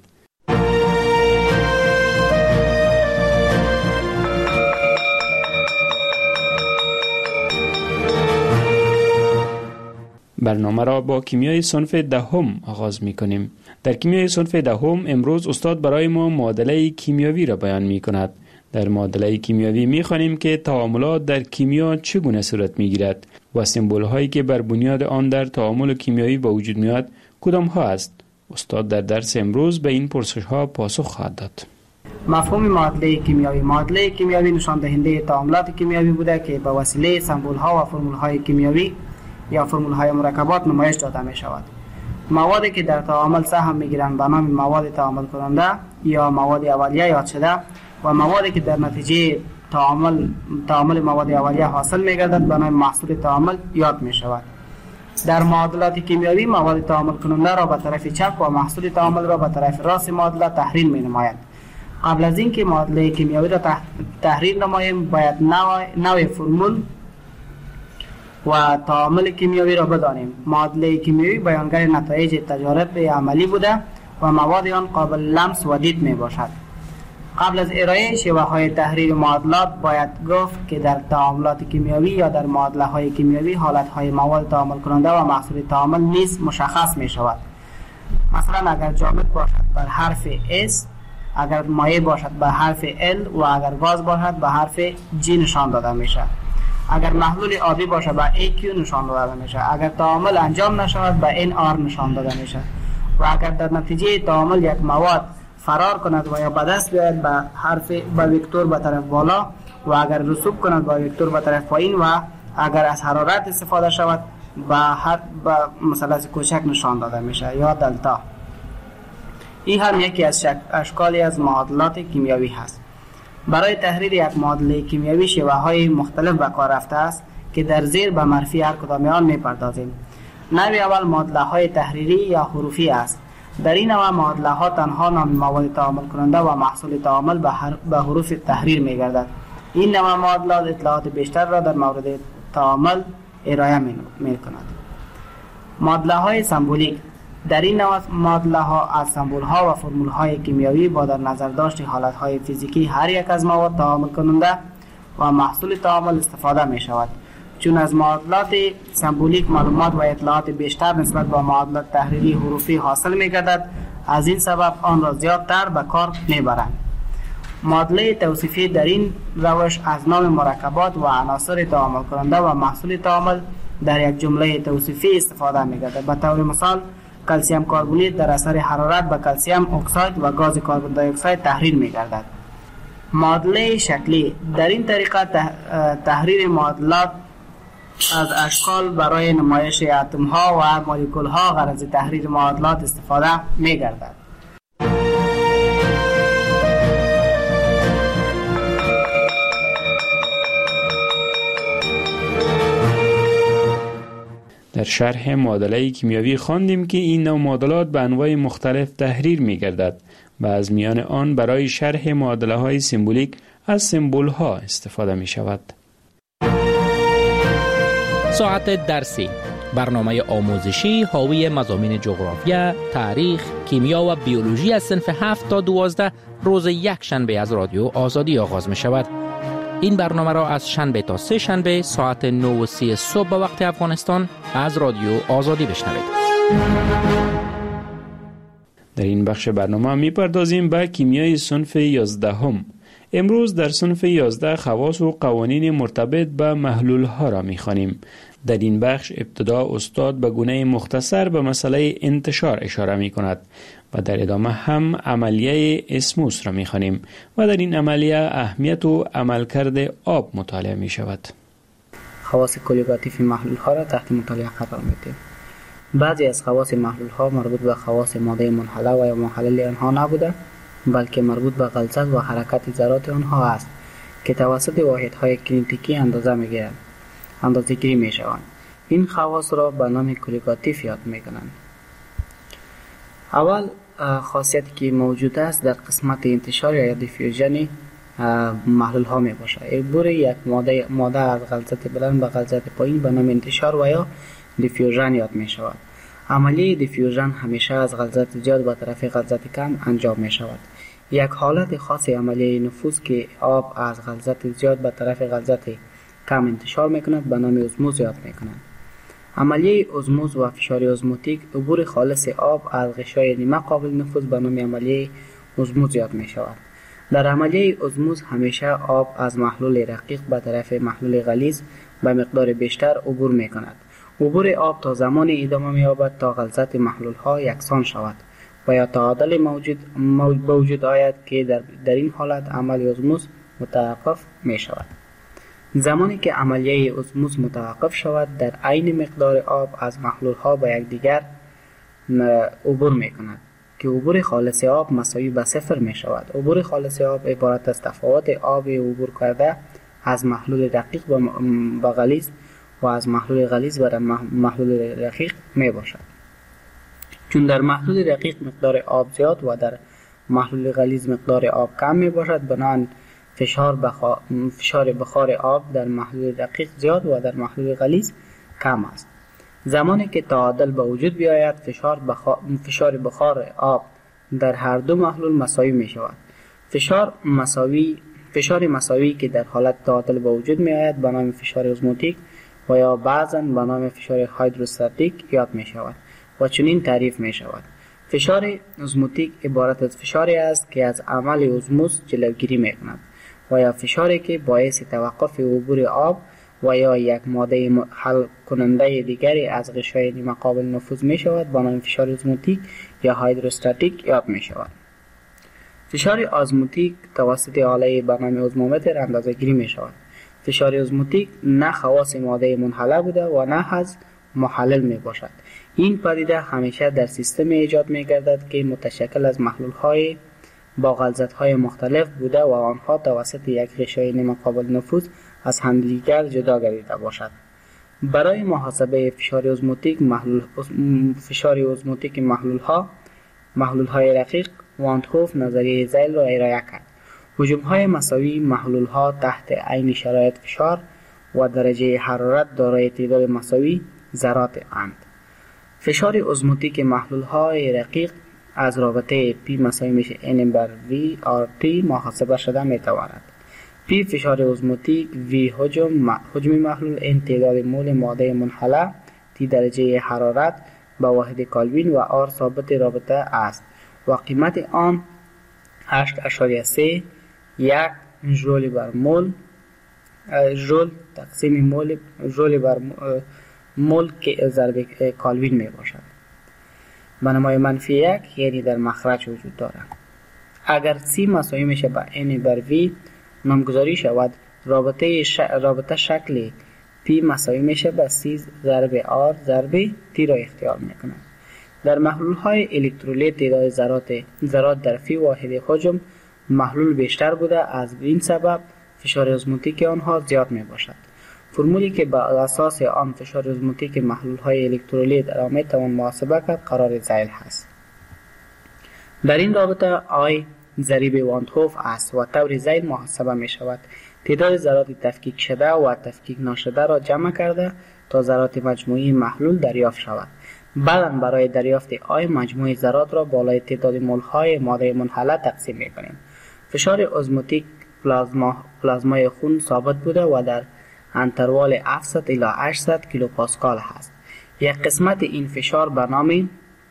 S13: برنامه را با کیمیای صنف 10ام آغاز می کنیم. در کیمیای صنف 10ام امروز استاد برای ما معادله کیمیاوی را بیان می کند. در معادله کیمیاوی می خوانیم که تعاملات در کیمیا چگونه صورت می گیرد و سمبول هایی که بر بنیاد آن در تعامل کیمیایی به وجود می آید کدام ها است. استاد در درس امروز به این پرسش ها پاسخ خواهد داد.
S14: مفهوم معادله کیمیاوی: معادله کیمیاوی نشان دهنده تعاملات کیمیاوی بوده که به وسیله سمبول ها و فرمول های کیمیاوی یا فرمول های مرکبات نمایش داده می شود. موادی که در تعامل سهم می گیرند به نام مواد تعامل کننده یا مواد اولیه یاد شده و موادی که در نتیجه تعامل مواد اولیه حاصل می گردد به نام محصول تعامل یاد می شود. در معادلات کیمیاوی مواد تعامل کننده را به طرف چپ و محصول تعامل را به طرف راست معادله تحریل می نماید. قبل از اینکه معادله کیمیاوی را تحریل نماییم باید نوع فرمول و تعامل کیمیاوی را بدانیم. معادله کیمیاوی بیانگر نتایج تجارب عملی بوده و مواد آن قابل لمس و دید می باشد. قبل از ارائه شیوه های تحریل معادلات باید گفت که در تعاملات کیمیاوی یا در معادله های کیمیاوی حالت های مواد تعامل کننده و محصول تعامل نیز مشخص می شود. مثلا اگر جامد باشد بر حرف S، اگر مایع باشد به حرف L و اگر گاز باشد به حرف G نشان داده می شود. اگر محلول آبی باشه به AQ نشان داده میشه. اگر تعامل انجام نشود به NR نشان داده میشه. و اگر در نتیجه تعامل یک مواد فرار کند و یا به دست بیاید به حرف به وکتور به طرف بالا و اگر رسوب کند به وکتور به طرف پایین و اگر از حرارت استفاده شود به مثلث کوچک نشان داده میشه یا دلتا. این هم یکی از اشکالی از معادلات کیمیاوی هست. برای تحریر یک معادله کیمیاوی شیوه های مختلف به کار رفته است که در زیر به معرفی هر کدام آن می‌پردازیم. نوع اول معادله های تحریری یا حروفی است. در این نوع معادله ها تنها نام مواد تعامل کننده و محصول تعامل به حروف تحریر می‌گردد. این نوع معادلات اطلاعات بیشتر را در مورد تعامل ارائه می‌کند. معادله های سمبولیک: در این نوع معادله ها از سمبول ها و فرمول های کیمیایی با در نظر داشت حالت های فیزیکی هر یک از مواد تعامل کننده و محصول تعامل استفاده می شود. چون از معادلات سمبولیک معلومات و اطلاعات بیشتر نسبت به معادلات تحریری حروفی حاصل می گردد، از این سبب آن را زیادتر به کار می برند. معادله توصیفی در این روش از نام مرکبات و عناصر تعامل کننده و محصول تعامل در یک جمله توصیفی استفاده می گردد. به طور مثال کلسیم کربونیت در اثر حرارت به کلسیم اکساید و گاز کربن دی اکساید تحریر می گردد. معادله شکلی در این طریقه تحریر معادلات از اشکال برای نمایش اتم ها و مولکول ها غرض تحریر معادلات استفاده می گردد.
S13: در شرح معادله کیمیاوی خواندیم که این نوع معادلات به انواع مختلف تحریر می گردد و از میان آن برای شرح معادله های سمبولیک از سمبول ها استفاده می شود.
S15: ساعت درسی، برنامه آموزشی حاوی مضامین جغرافیا، تاریخ، کیمیا و بیولوژی از صنف 7 تا 12 روز یک شنبه از رادیو آزادی آغاز می شود. این برنامه را از شنبه تا سه شنبه ساعت 9:30 صبح به وقت افغانستان از رادیو آزادی بشنوید.
S13: در این بخش برنامه می پردازیم به کیمیای صنف 11 هم. امروز در صنف 11 خواص و قوانین مرتبط به محلول ها را می خوانیم. در این بخش ابتدا استاد به گونه مختصر به مسئله انتشار اشاره می کند و در ادامه هم عملیه اسموس را می خوانیم و در این عملیه اهمیت و عملکرد آب مطالعه می شود.
S14: خواص کلیگاتیف محلول ها را تحت مطالعه قرار می دهیم. بعضی از خواص محلول ها مربوط به خواص ماده منحله و یا محلل آنها نبوده، بلکه مربوط به غلظت و حرکت ذرات آنها است که توسط واحدهای کینتیکی اندازه گیری می شوند. این خواص را به نام کلیگاتیف یاد می کنند. اول خاصیتی که موجود است در قسمت انتشار یا دیفیوژن محلول ها می باشد. عبور یک ماده از غلظت بلند به غلظت پایین به نام انتشار و یا دیفیوژن یاد می شود. عملیه دیفیوژن همیشه از غلظت زیاد به طرف غلظت کم انجام می شود. یک حالت خاص عملیه نفوذ که آب از غلظت زیاد به طرف غلظت کم انتشار می کند به نام اسموز یاد می کنند. عملیه اسموز و فشار اسموتیک عبور خالص آب از غشای نیمه قابل نفوذ به نام عملیه اسموز یاد می شود. در عملیه اسموز همیشه آب از محلول رقیق به طرف محلول غلیظ به مقدار بیشتر عبور می کند. عبور آب تا زمان ادامه می یابد تا غلظت محلول ها یکسان شود و یا تعادل موجود آید که در این حالت عمل اسموز متوقف می شود. زمانی که عملیه اسموز متوقف شود در عین مقدار آب از محلول ها به یکدیگر عبور می کند که عبور خالص آب مساوی به صفر می شود. عبور خالص آب عبارت از تفاوت آب عبور کرده از محلول رقیق به غلیظ و از محلول غلیظ به محلول رقیق می باشد. چون در محلول رقیق مقدار آب زیاد و در محلول غلیظ مقدار آب کم می باشد، بنابراین فشار بخار آب در محلول رقیق زیاد و در محلول غلیظ کم است. زمانی که تعادل به وجود بیاید فشار بخار آب در هر دو محلول مساوی می شود. فشار مساوی که در حالت تعادل به وجود می آید به نام فشار اسموتیک و یا بعضاً به نام فشار هایدروستاتیک یاد می شود و چنین تعریف می شود. فشار اسموتیک عبارت از فشاری است که از عمل اسموز جلوگیری می کند و یا فشاری که باعث توقف عبور آب و یا یک ماده حل کننده دیگری از غشای نیمه قابل نفوذ می شود به نام فشار اسموتیک یا هایدروستاتیک یاد می شود. فشار اسموتیک توسط آله به نام اسمومتر اندازه گیری می شود. فشار اسموتیک نه خواص ماده منحله بوده و نه از محلل می باشد. این پدیده همیشه در سیستم ایجاد می گردد که متشکل از محلول های با غلظت های مختلف بوده و آنها توسط یک غشای نیمه قابل نفوذ از همدیگر جدا گردیده باشد. برای محاسبه فشار اسموتیک محلول های رقیق وانتهوف نظریه زیل را ارائه کرد. حجم های مساوی محلول ها تحت عین شرایط فشار و درجه حرارت دارای تعداد مساوی ذرات اند. فشار ازموتیک محلول های رقیق از رابطه P مساوی میشه N بر V RT محاسبه شده میتواند. P فشار ازموتیک، V حجم محلول، N تعداد مول ماده منحله، T درجه حرارت به واحد کلوین و R ثابت رابطه است و قیمت آن 8.3 1 ژول بر مول ژول تقسیم مول ژول بر مول که ضرب کلوین می باشد. به نمای منفی 1 یعنی در مخرج وجود دارد. اگر C مساوی میشه به N بر V نامگذاری شود، رابطه شکل P مساوی میشه به C ضرب R ضرب T را اختیار میکنه. در محلول های الکترولیت تعداد ذرات در فی واحد حجم محلول بیشتر بوده، از این سبب فشار ازموتیک آنها زیاد می باشد. فرمولی که بر اساس آن فشار ازموتیک محلول های الکترولیت را می توان محاسبه کرد قرار ذیل هست. در این رابطه I ضریب وانتهوف است و طور ذیل محاسبه می شود. تعداد ذرات تفکیک شده و تفکیک نشده را جمع کرده تا ذرات مجموعی محلول دریافت شود. بعداً برای دریافت I مجموع ذرات را بالای تعداد مول های ماده منحله تقسیم می کنیم. فشار ازموتیک پلازمای خون ثابت بوده و در انتروال 700 الی 800 کیلوپاسکال هست. یک قسمت این فشار به نام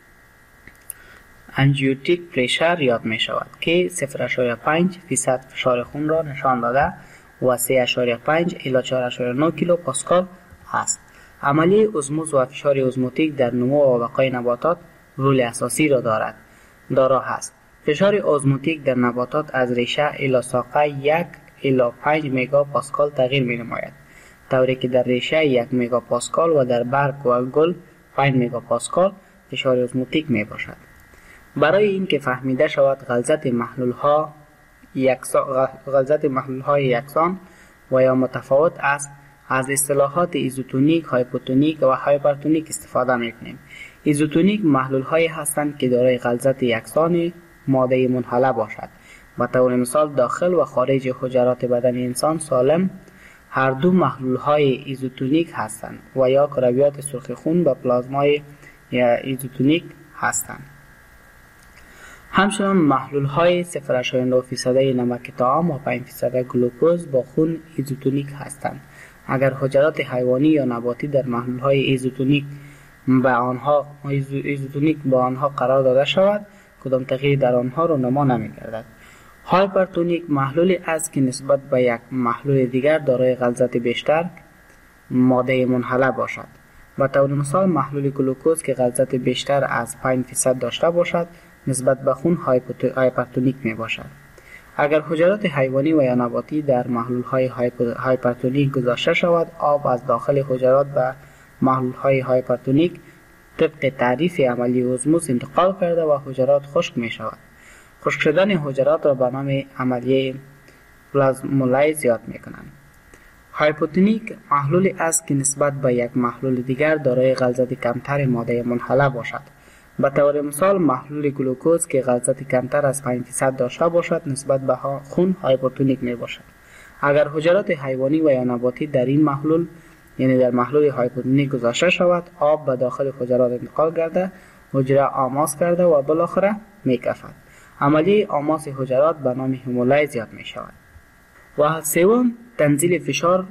S14: انژیوتیک پرشر یاد می شود که 0.5% فشار خون را نشان داده و 3.5 الی 4.9 کیلوپاسکال است. عملیه ازموز و فشار ازموتیک در نمو و بقای نباتات رول اساسی را دارا هست. فشار ازموتیک در نباتات از ریشه الی ساقه 1 الی 5 مگا پاسکال تغییر می نماید، طوری که در ریشه 1 مگا پاسکال و در برگ و گل 5 مگا پاسکال فشار ازموتیک می باشد. برای این که فهمیده شود غلظت محلول های یکسان و یا متفاوت است، از اصطلاحات ایزوتونیک، هایپوتونیک و هایپرتونیک استفاده میکنیم. ایزوتونیک محلول هایی هستند که دارای غلظت یکسان ماده منحله باشد. به طور مثال داخل و خارج حجرات بدن انسان سالم هر دو محلول های ایزوتونیک هستند و یا کرویات سرخ خون به پلازمای ایزوتونیک هستند. همچنان محلول های 0.9% نمک طعام و 5% گلوکوز با خون ایزوتونیک هستند. اگر حجرات حیوانی یا نباتی در محلول های ایزوتونیک با آنها قرار داده شود، کدام تغییر در آنها رونما نمی‌گردد. هایپرتونیک محلولی است که نسبت به یک محلول دیگر دارای غلظت بیشتر ماده منحله باشد. به طور مثال محلول گلوکوز که غلظت بیشتر از 5% داشته باشد نسبت به خون هایپرتونیک می باشد. اگر حجرات حیوانی و یا نباتی در محلول های هایپرتونیک گذاشته شود، آب از داخل حجرات به محلول های هایپرتونیک طبق تعریف عملی ازموز انتقال کرده و حجرات خشک می شود. خشک شدن حجرات را به نام عملیه پلازمولیز یاد می کنند. هایپوتونیک محلولی است که نسبت به یک محلول دیگر دارای غلظت کمتر ماده منحله باشد. به طور مثال محلول گلوکوز که غلظت کمتر از 5% داشته باشد نسبت به خون هایپوتونیک می باشد. اگر حجرات حیوانی و یا نباتی در این محلول یعنی در محلول هایپوتونیک گذاشته شود، آب به داخل حجرات انتقال کرده، حجره آماس کرده و بالاخره می کفد. عملیه آماس حجرات به نام هیمولیز یاد می شود. و سوم تنزیل فشار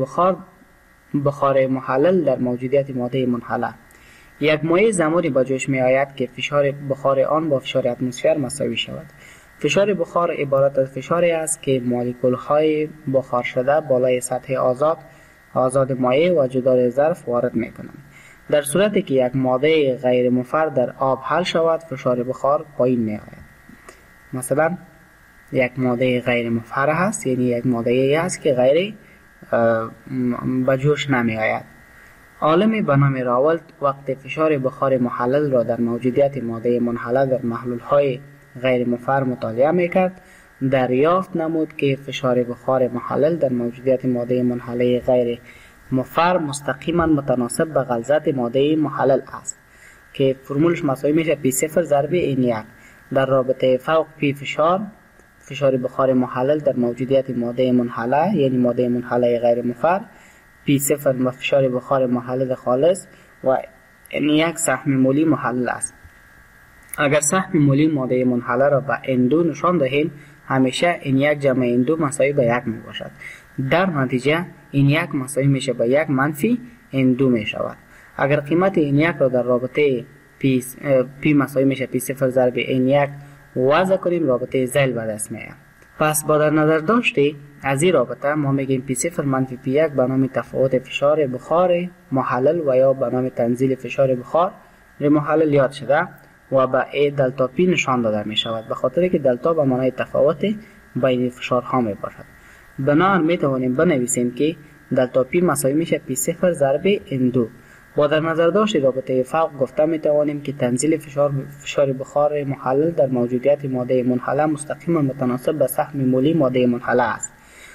S14: بخار محلل در موجودیت ماده منحله. یک مایع زمانی به جوش می آید که فشار بخار آن با فشار اتمسفر مساوی شود. فشار بخار عبارت از فشاری است که مولکول های بخار شده بالای سطح آزاد مایع و جدار ظرف وارد می کنند. در صورتی که یک ماده غیر مفر در آب حل شود، فشار بخار پایین می آید. مثلا یک ماده غیر مفر هست، یعنی یک ماده هست که غیر به جوش نمی آید. عالم به نام راولت وقت فشار بخار محلل را در موجودیت ماده منحله در محلول های غیر مفر مطالعه میکرد، دریافت نمود که فشار بخار محلل در موجودیت ماده منحله غیر مفر مستقیما متناسب به غلظت ماده محلل است که فرمولش مساوی میشه P0 ضرب N1. در رابطه فوق P فشار بخار محلل در موجودیت ماده منحله یعنی ماده منحله غیر مفر، P0 فشار بخار محلل خالص و این یک سهم مولی محلل است. اگر سهم مولی ماده منحله را به N2 نشان دهیم، همیشه این یک جمع N2 مساوی به 1 می باشد. در نتیجه این یک مساوی میشه به 1 منفی N2 می شود. اگر قیمت این یک را در رابطه P مساوی میشه P0 ضرب N1 وضع کنیم، رابطه زیل به دست میاد. پس با در نظر داشتی از این رابطه ما میگیم P0 منفی P1 به نام تفاوت فشار بخار محلل و یا به نام تنزیل فشار بخار محلل یاد شده و به A دلتا P نشان داده می شود، به خاطر که دلتا به معنای تفاوت بین فشارها می باشد. بنابراین می توانیم بنویسیم که دلتا P مساوی میشه P0 ضرب N2. با در نظر داشت رابطه فوق گفته می توانیم که تنزیل فشار بخار محلل در موجودیت ماده منحله مستقیما متناسب به سهم مولی ماده منحله است.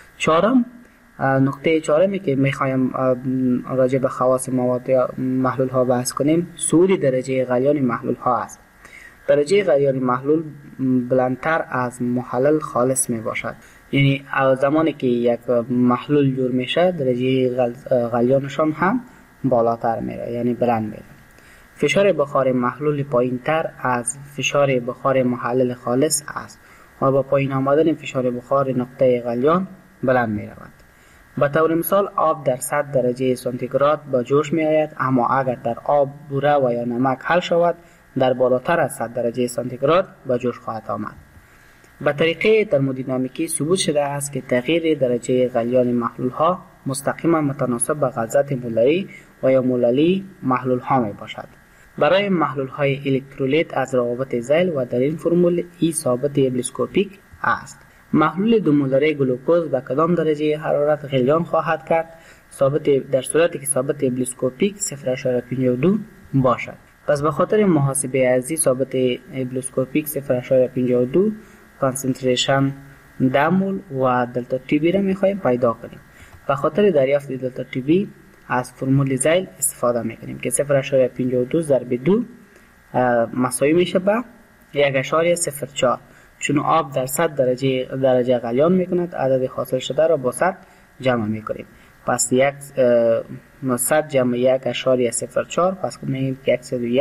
S14: نقطه چهارمی که میخوایم راجع به خواص مواد محلول ها بحث کنیم، صعود درجه غلیان محلول ها است. درجه غلیان محلول بلندتر از محلل خالص می باشد، یعنی زمانی که یک محلول جور میشه درجه غلیانشان هم بالاتر میره، یعنی بلند میره. فشار بخار محلول پایین تر از فشار بخار محلل خالص است و با پایین آمدن فشار بخار نقطه غلیان بلند می رود. به طور مثال آب در 100 درجه سانتیگراد به جوش می آید، اما اگر در آب بوره و یا نمک حل شود در بالاتر از 100 درجه سانتیگراد به جوش خواهد آمد. به طریقه ترمودینامیکی ثبوت شده است که تغییر درجه غلیان محلول ها مستقیما متناسب به غلظت مولری و یا موللی محلول ها می باشد. برای محلول های الکترولیت از روابط زیل و در این فرمول ای ثابت ابلیسکوپیک است. محلول 2 مولری گلوکوز به کدام درجه حرارت غلیان خواهد کرد؟ در صورتی که ثابت ابلیسکوپیک 0.52 باشد. پس به خاطر محاسبه ارزی ثابت ابلیسکوپیک 0.52 کانسنتریشن 10 مول و دلتا تی بی را می‌خواهیم پیدا کنیم. به خاطر دریافت دلتا تی بی از فرمول زیل استفاده می‌کنیم که 0.52 ضرب 2 مساوی میشه به 1.04. چون آب در 100 درجه غلیان میکند، عدد حاصل شده را با 100 جمع میکنیم. پس 100 جمع 1.04 پس میگیم که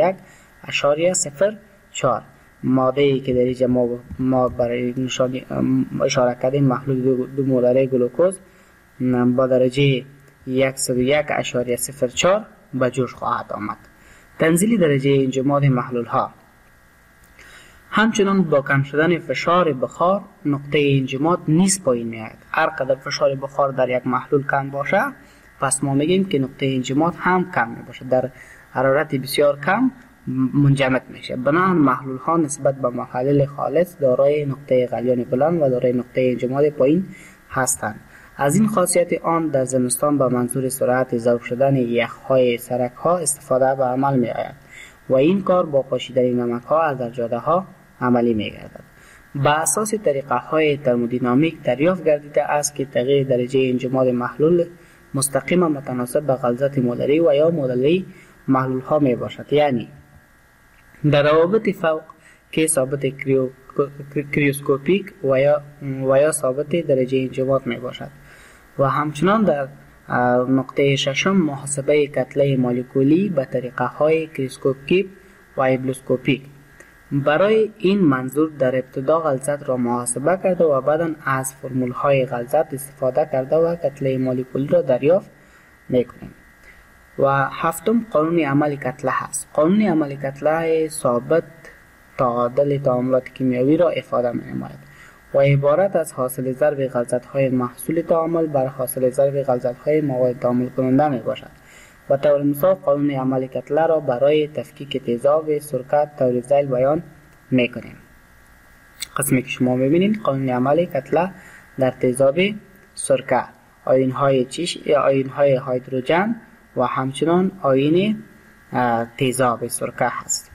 S14: 101.04. ماده ای که در اینجا ما برای نشانی اشاره کردیم محلول 2 مولری گلوکوز با درجه 101.04 به جوش خواهد آمد. تنزیل درجه انجماد محلول ها. همچنان با کم شدن فشار بخار نقطه انجماد نیز پایین میآید. هر قدر فشار بخار در یک محلول کم باشه پس ما میگیم که نقطه انجماد هم کم می باشه، در حرارت بسیار کم منجمد میشه. بنابراین محلول ها نسبت به محلل خالص دارای نقطه غلیان بلند و دارای نقطه انجماد پایین هستند. از این خاصیت آن در زمستان به منظور سرعت ذوب شدن یخ‌های سرک‌ها استفاده به عمل می‌آید و این کار با پاشیدن نمک‌ها از درجاده ها عملی می‌گردد. با اساس طریقه‌های ترمودینامیک دریافت گردیده است که تغییر درجه انجماد محلول مستقیما متناسب به غلظت مولری و یا موللی محلول‌ها میباشد، یعنی در روابط فوق که ثابت کریوسکوپیک و یا ثابت درجه انجماد میباشد و همچنان در نقطه ششم محاسبه کتله مولکولی به طریقه های کریوسکوپیک و ابلیسکوپیک. برای این منظور در ابتدا غلظت را محاسبه کرده و بعدا از فرمول های غلظت استفاده کرده و کتله مولکولی را دریافت میکنیم. و هفتم قانون عمل کتله هست. قانون عمل کتله ثابت تعادل تعاملات کیمیایی را افاده می‌نماید و عبارت از حاصل ضرب غلظت‌های محصول تعامل بر حاصل ضرب غلظت‌های مواد تعامل کننده میباشد. و طور مثال قانون عمل کتله را برای تفکیک تیزاب سرکه طور زیل بیان میکنیم. قسمی که شما میبینید قانون عمل کتله در تیزاب سرکه آیون‌های آیون‌های هیدروژن و همچنان آیون تیزاب سرکه هست.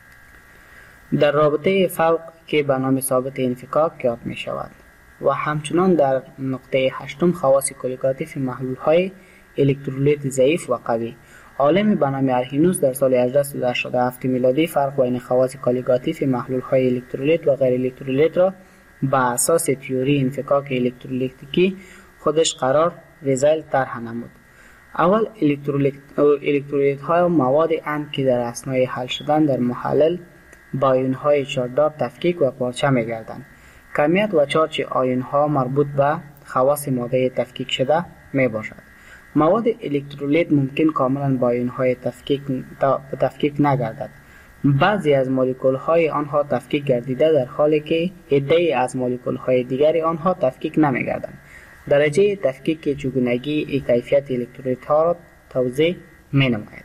S14: در رابطه فوق که به نام ثابت انفکاک یاد می شود و همچنان در نقطه هشتم خواص کلیگاتیف محلول های الکترولیت ضعیف و قوی. عالم به نام ارهینوس در سال 1887 میلادی فرق بین خواص کلیگاتیف محلول های الکترولیت و غیر الکترولیت را به اساس تئوری انفکاک الکترولیتیکی خودش قرار و زیل طرح نمود. اول الکترولیت های مواد اند که در اثنای حل شدن در محلل با آیون های چارجدار تفکیک و پارچه می گردند. کمیت و چارج آیون ها مربوط به خواص ماده تفکیک شده می باشد. مواد الکترولیت ممکن کاملا با آیون های تفکیک نگردد. بعضی از مولکول های آنها تفکیک گردیده در حالی که عده‌ای از مولکول های دیگری آنها تفکیک نمی گردند. درجه تفکیک چگونگی کیفیت الکترولیت ها را توضیح می نماید.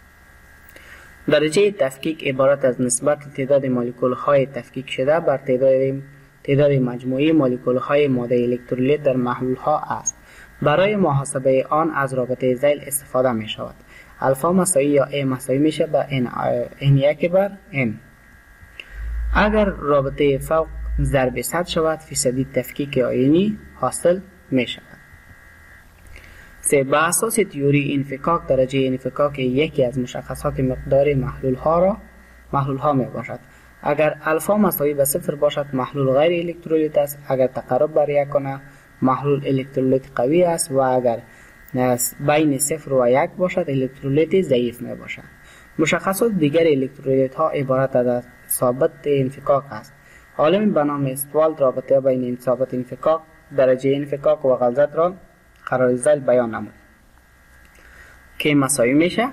S14: درجه تفکیک عبارت از نسبت تعداد مولکول های تفکیک شده بر تعداد مجموعی مولکول های ماده الکترولیت در محلول ها است. برای محاسبه آن از رابطه ذیل استفاده می شود. الفا مساوی یا A مساوی میشه با N1 بر N. اگر رابطه فوق ضرب 100 شود فیصدی تفکیک آیونی حاصل می شود. به اساس تئوری انفکاک درجه انفکاک یکی از مشخصات مقدار محلول ها می باشد. اگر الفا مساوی به 0 باشد محلول غیر الکترولیت است. اگر تقرب بر 1 کنه محلول الکترولیت قوی است و اگر بین 0 و 1 باشد الکترولیت ضعیف می باشد. مشخصات دیگر الکترولیت ها عبارت از ثابت انفکاک است. عالم به نام استوالد رابطه بین این ثابت انفکاک درجه انفکاک و غلظت را قرار ذیل بیان نمود که مساوی میشه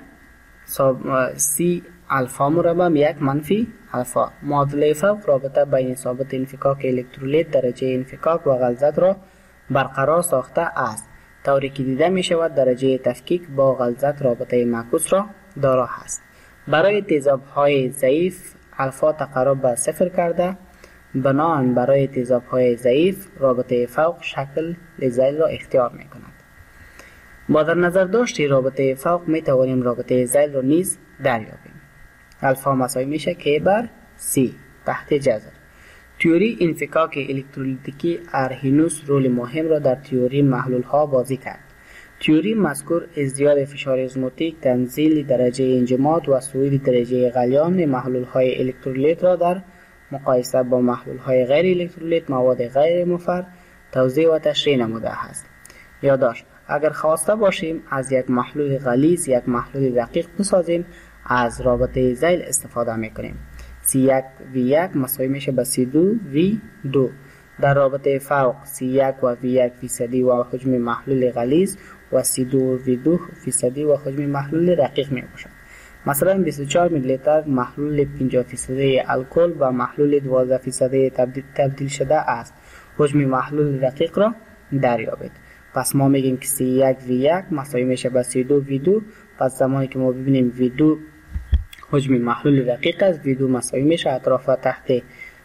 S14: سی الفا مربع 1 منفی الفا. معادله فوق رابطه بین ثابت انفکاک الکترولیت درجه انفکاک و غلظت را برقرار ساخته است. طوری که دیده می شود درجه تفکیک با غلظت رابطه معکوس را دارا است. برای تیزاب های ضعیف الفا تقرب به 0 کرده بنابراین برای تیزاب های ضعیف رابطه فوق شکل ذیل را اختیار می کند. با در نظر داشتی رابطه فوق می توانیم رابطه ذیل را نیز دریابیم. الفا مساوی میشه K بر C تحت جذر. تئوری انفکاک الکترولیتیکی ارهینوس رول مهم را در تئوری محلول ها بازی کرد. تئوری مذکور ازدیاد فشار ازموتیک، تنزیل درجه انجماد و صعود درجه غلیان محلول های الکترولیت را در مقایسه با محلول های غیر الکترولیت مواد غیر مفر توضیح و تشریح نموده است. یادداشت: اگر خواسته باشیم از یک محلول غلیظ یک محلول دقیق بسازیم از رابطه ذیل استفاده میکنیم. C1V1 مساوی میشه به C2V2. در رابطه فوق C1 و V1 فیصدی و حجم محلول غلیظ و C2V2 فیصدی و حجم محلول رقیق می باشد. مثلا 24 میلی لیتر محلول 50 فیصدی الکل و محلول 12 فیصدی تبدیل شده است. حجم محلول رقیق را دریابید. پس ما میگیم که C1V1 مساوی میشه به C2V2. پس زمانی که ما ببینیم V2 حجم محلول رقیق است V2 مساوی میشه اطراف تحت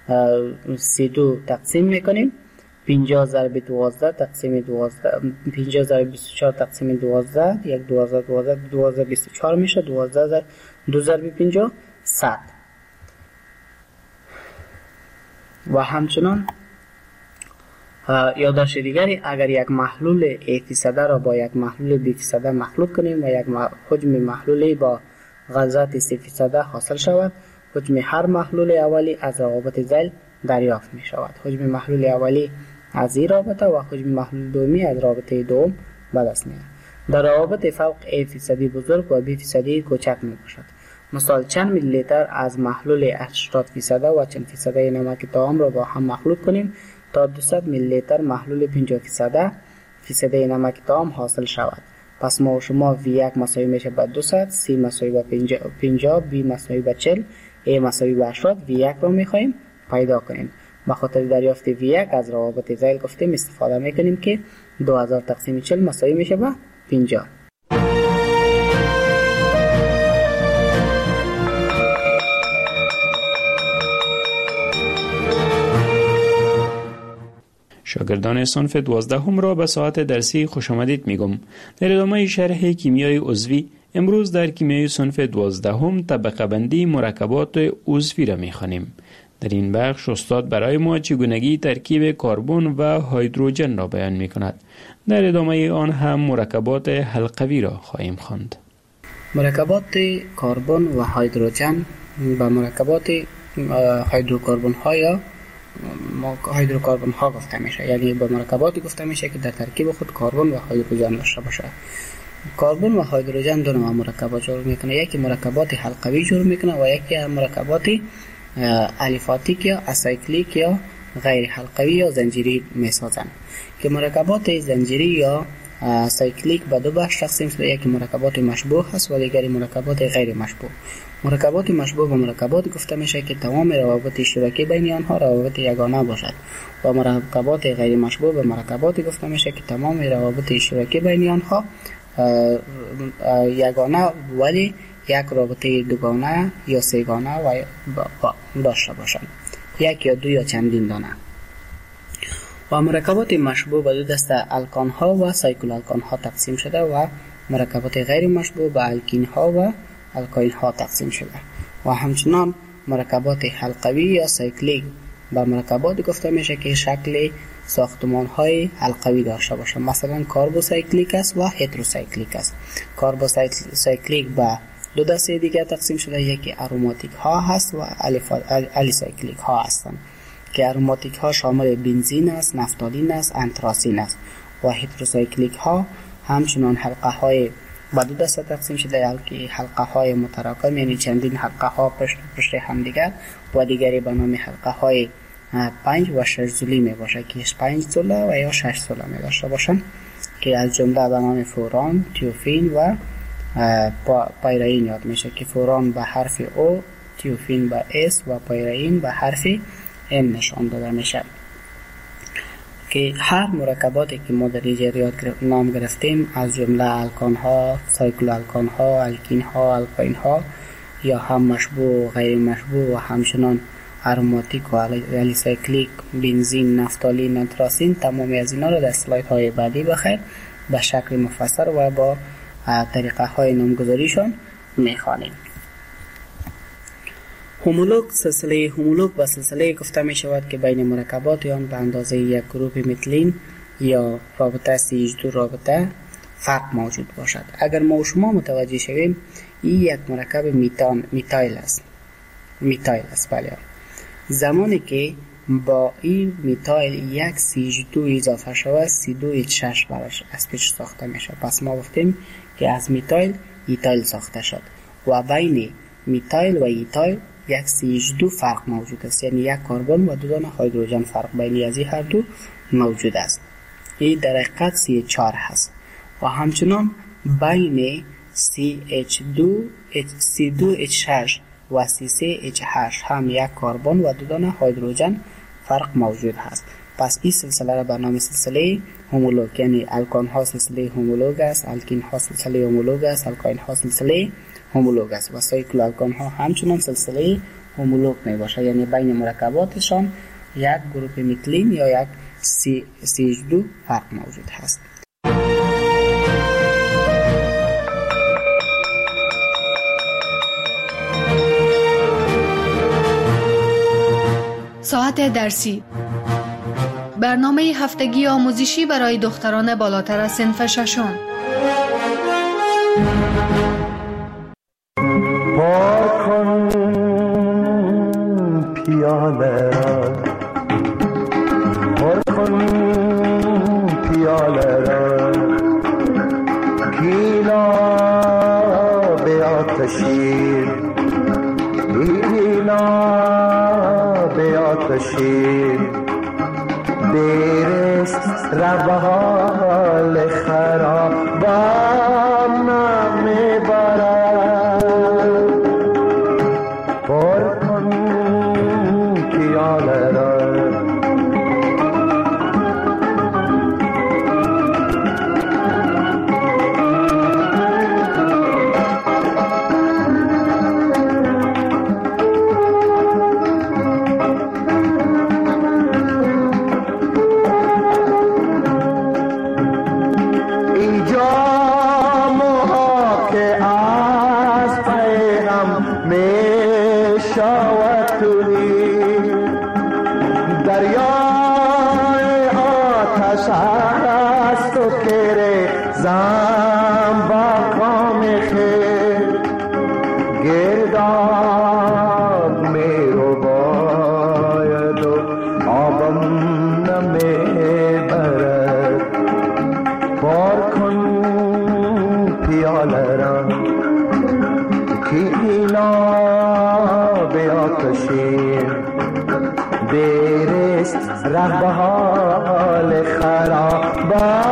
S14: C2 تقسیم میکنیم 50 ضرب 12 تقسیم 12 50 ضرب 24 تقسیم 12 یک 12 24 میشه 12 ضرب 2 ضرب 50 100 و همچنان یادداشت دیگری اگر یک محلول A فیصده را با یک محلول B فیصده مخلوط کنیم و یک حجم محلولی با غلظت 3 فیصده حاصل شود حجم هر محلول اولی از روابط ذیل دریافت می شود. حجم محلول اولی از این رابطه و حجم محلول دومی از رابطه دوم به دست می آید. در روابط فوق A فیصدی بزرگ و B فیصدی کوچک می باشد. مثال چند میلی لیتر از محلول 80 فیصده و چند فیصده نمک طعام را با هم مخلوط کنیم تا 200 میلی لیتر محلول 50 فیصده نمک طعام حاصل شود. پس ما و شما V1 مساوی میشه به 200 C مساوی به 50 B مساوی به 40 A مساوی به 80 V1 رو میخوایم پیدا کنیم. به خاطر دریافت V1 از روابط ذیل گفتیم استفاده میکنیم که 2000 تقسیم 40 مساوی میشه به 50.
S13: شاگردان صنف 12 را به ساعت درسی خوش آمدید میگم. در ادامه شرح کیمیای عضوی امروز در کیمیای صنف 12 طبقه بندی مرکبات عضوی را میخوانیم. در این بخش استاد برای ما چگونگی ترکیب کربن و هیدروژن را بیان میکند. در ادامه آن هم مرکبات حلقوی را خواهیم خواند.
S14: مرکبات کربن و هیدروژن با مرکبات هیدروکربن ها یا هیدروکربن ها گفته میشه، یعنی با مرکباتی گفته میشه که در ترکیب خود کربن و هیدروژن داشته باشه. کربن و هیدروژن دو نوع مرکبات جور میکنه. یکی مرکبات حلقوی جور میکنه و یکی مرکبات الیفاتیک یا اسایکلیک یا غیر حلقوی یا زنجیری میسازن که مرکبات زنجیری یا سایکلیک به دو بخش تقسیم شده. یکی مرکبات مشبوه هست و دیگری مرکبات غیر مشبوه. مرکبات مشبوه و مرکبات گفته میشه که تمام روابط اشتراکی بین آنها روابط یگانه باشد و مرکبات غیر مشبوه و مرکبات گفته میشه که تمام روابط اشتراکی بین آنها یگانه ولی یک رابطه دوگانه یا سه‌گانه و داشته باشند، یک یا دو یا چندین دانه. و مرکبات مشبوه به دو دسته الکان ها و سایکل الکان ها تقسیم شده و مرکبات غیر مشبوه به الکین ها و الکاین ها تقسیم شده و همچنان مرکبات حلقوی یا سایکلیک به مرکبات گفته میشه که شکل ساختمان های حلقوی داشته باشه. مثلا کاربوسایکلیک است و هتروسایکلیک است. کاربوسایکلیک به دو دسته دیگر تقسیم شده، یکی اروماتیک ها هست و الیسایکلیک ها هستند که اروماتیک ها شامل بنزین است، نفتالین است، انتراسین است و هتروسایکلیک ها همچنان حلقه های به دو دسته تقسیم شده، که حلقه های متراکم یعنی چندین حلقه ها پشت هم دیگر و دیگری به نام حلقه های 5 و 6 زولی می باشه که 5 زوله و یا 6 زوله می داشته باشن که از جمله به نام فوران، تیوفین و پایرین یاد میشه که فوران به حرف او، تیوفین به اس و پایرین به حرف ام نشان داده میشه. که هر مرکباتی که ما در اینجا نام گرفتیم از جمله الکان ها، سایکل الکان ها، الکین ها، الکاین ها یا هم مشبوه و غیر مشبوه و همچنان اروماتیک و الیسایکلیک، بنزین، نفتالین، انتراسین، تمامی از اینا رو در اسلاید های بعدی بخیر به شکل مفصل و با طریقه های نامگذاریشان میخوانیم. هومولوگ، سلسله هومولوگ و سلسله گفته می شود که بین مرکبات آن به اندازه یک گروپ متلین یا رابطه CH2 رابطه فرق موجود باشد. اگر ما و شما متوجه شویم این یک مرکب میتایل است. بله. زمانی که با این میتایل یک CH2 اضافه شود C2H6 براش از پیش ساخته میشه. پس ما گفتیم که از میتایل ایتایل ساخته شد و بین میتایل و ایتایل یک CH2 فرق موجود است، یعنی یک کربن و دو دانه هیدروژن فرق بین از هر دو موجود است. این در حقیقت CH4 هست و همچنان بین C2H6 و C3H8 هم یک کربن و دو دانه هیدروژن فرق موجود هست. پس این سلسله را به نام سلسله هومولوگ، یعنی الکان ها سلسله هومولوگ است، الکین ها سلسله هومولوگ است، الکاین ها سلسله هومولوگ است و سایکل الکان ها همچنان سلسله هومولوگ می باشه، یعنی بین مرکباتشان یک گروپ میتلین یا یک CH2 فرق موجود هست.
S11: ساعت درسی، برنامه هفتگی آموزشی برای دختران بالاتر از صنف ششم.
S16: پاک کن پیاله را، پر کن پیاله را، گیلا به آتشین، گیلا به آتشین، دیرست ربال خرابم نمیبرد، پر کن پیاله را. اینا به آتشین دیرست ره به حال خرابات